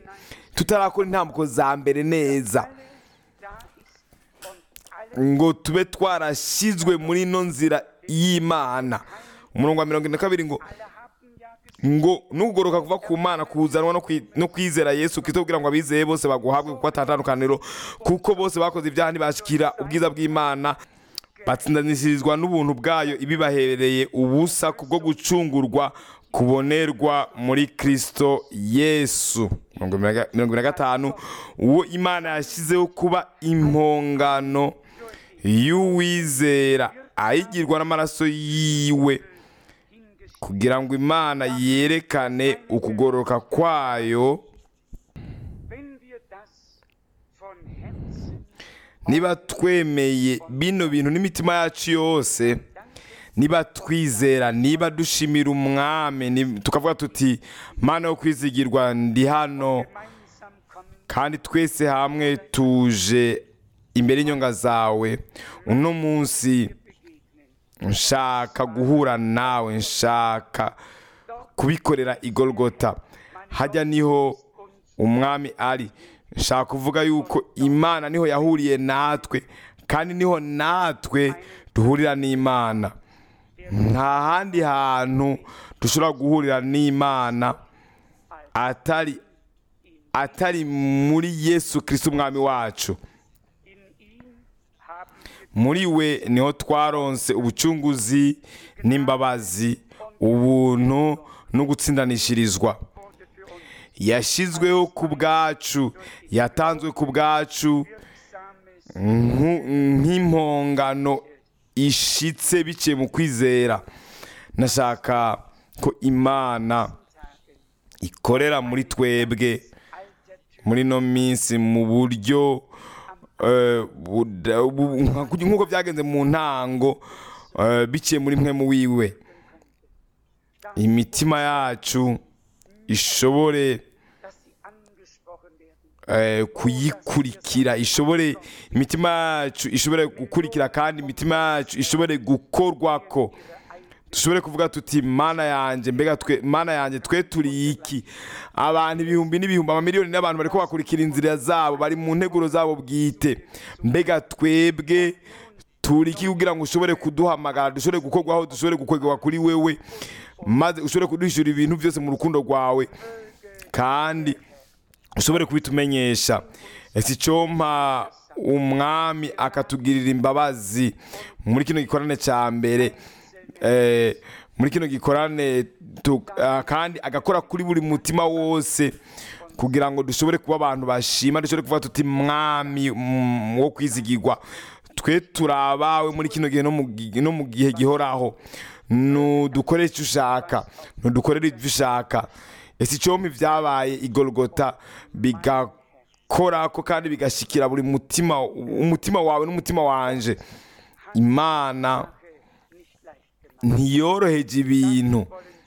neza, ngo tube twarashyizwe muri ino nzira y'Imana. Umurongo wa 22 ngo nugoroka kuva ku Mana kuzanwa no kwizera Yesu Kristo, kugira ngo abizeye bose baguhabwe, kuko atatandukaniro, kuko bose bakoze ibyaha ntibashikira ubwiza bw'Imana, batsindanishirizwa n'ubuntu bwayo ibibahereye ubusa kubwo gucungurwa kubonerwa muri Kristo Yesu. 25 uwo Imana yashyizeho kuba impongano y'uwizera, ayigirwa n'amaraso yiwe, kugira ngo Imana yerekane ukugororoka kwayo. Niba twemeye bino bintu n'imitima yacu yose, niba twizera, niba dushimira umwami, tukavuga tuti: Mana yo kwizigirwa, ndi hano, kandi twese hamwe tuje imbere y'inyonga zawe uno munsi, nshaka guhura nawe, nshaka kubikorera i Golgota. Hajya niho umwami ari. Nshaka kuvuga yuko Imana niho yahuriye natwe, kandi niho natwe duhurira n'Imana. Nta handi hantu dushobora guhurira n'Imana atari muri Yesu Kristo umwami wacu. muri we niho twaronse ubucunguzi n'imbabazi, ubuntu no gutsindanishirizwa. Yashizweho ku bwacu, yatanzwe ku bwacu nk'impongano ishitse biciye mu kwizera. Nashaka ko Imana ikorera muri twebwe muri no minsi mu buryo nk'uko byagenze mu ntango, biciye muri mwe mu wiwe. Imitima yacu ishobore kuyikurikira, imitima yacu ishobore gukurikira, kandi imitima yacu ishobore gukorwako. Dushobore kuvuga tuti mana yanjye, mbega mana yanjye twe turi iki? Abantu ibihumbi n'ibihumbi, amamiliyoni n'abantu bariko bakurikira inzira zabo, bari mu nteguro zabo bwite. Mbega twebwe turi iki kugira ngo ushobore kuduhamagara, dushobore gukorwaho, dushobore gukorwa kuri wewe, maze ushobore kuduhishura ibintu byose mu rukundo rwawe, kandi ushobore kubitumenyesha. Ese icompa umwami akatugirira imbabazi muri kino gikorane cya mbere, muri kino gikorane, kandi agakora kuri buri mutima wose, kugira ngo dushobore kuba abantu bashima, dushobore kuvuga tuti mwami wo kwizigirwa, twe turabawe muri kino gihe no mu gihe gihoraho. Nudukore icyo ushaka, nudukorere ibyo ushaka. Ese icompa ibyabaye i Golgota bigakorako kandi bigashikira buri mutima, umutima wawe n'umutima wanje. Imana ntiyoroheje ibintu,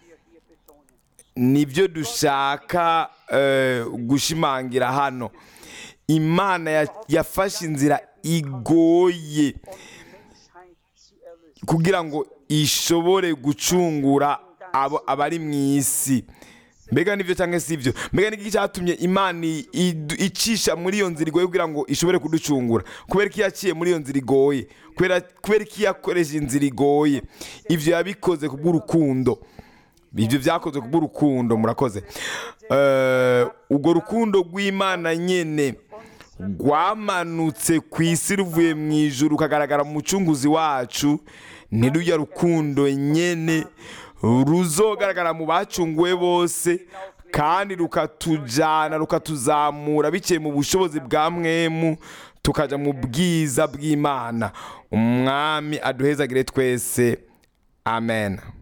nibyo dushaka gushimangira hano. Imana yafashe inzira igoye kugira ngo ishobore gucungura abari mu isi. Mbega nivyo cyangwa si ivyo? Mbega niki cyatumye Imana icisha muri iyo nzira igoye kugira ngo ishobore kuducungura? Kubera ko yaciye muri iyo nzira igoye, kubera ko yakoresha inzira igoye. Ivyo yabikoze kubw'urukundo, ivyo vyakoze kubw'urukundo. Murakoze. Ubwo rukundo rw'Imana nyene rwamanutse ku isi ruvuye mu ijuru rukagaragara mu mucunguzi wacu. Ni rujya rukundo nyene ruzogaragara mu bacunguwe bose, kandi rukatujana, rukatuzamura biciye mu bushobozi bwa mwemu, tukaja mu bwiza bw'Imana. Umwami aduhezagire twese. Amen.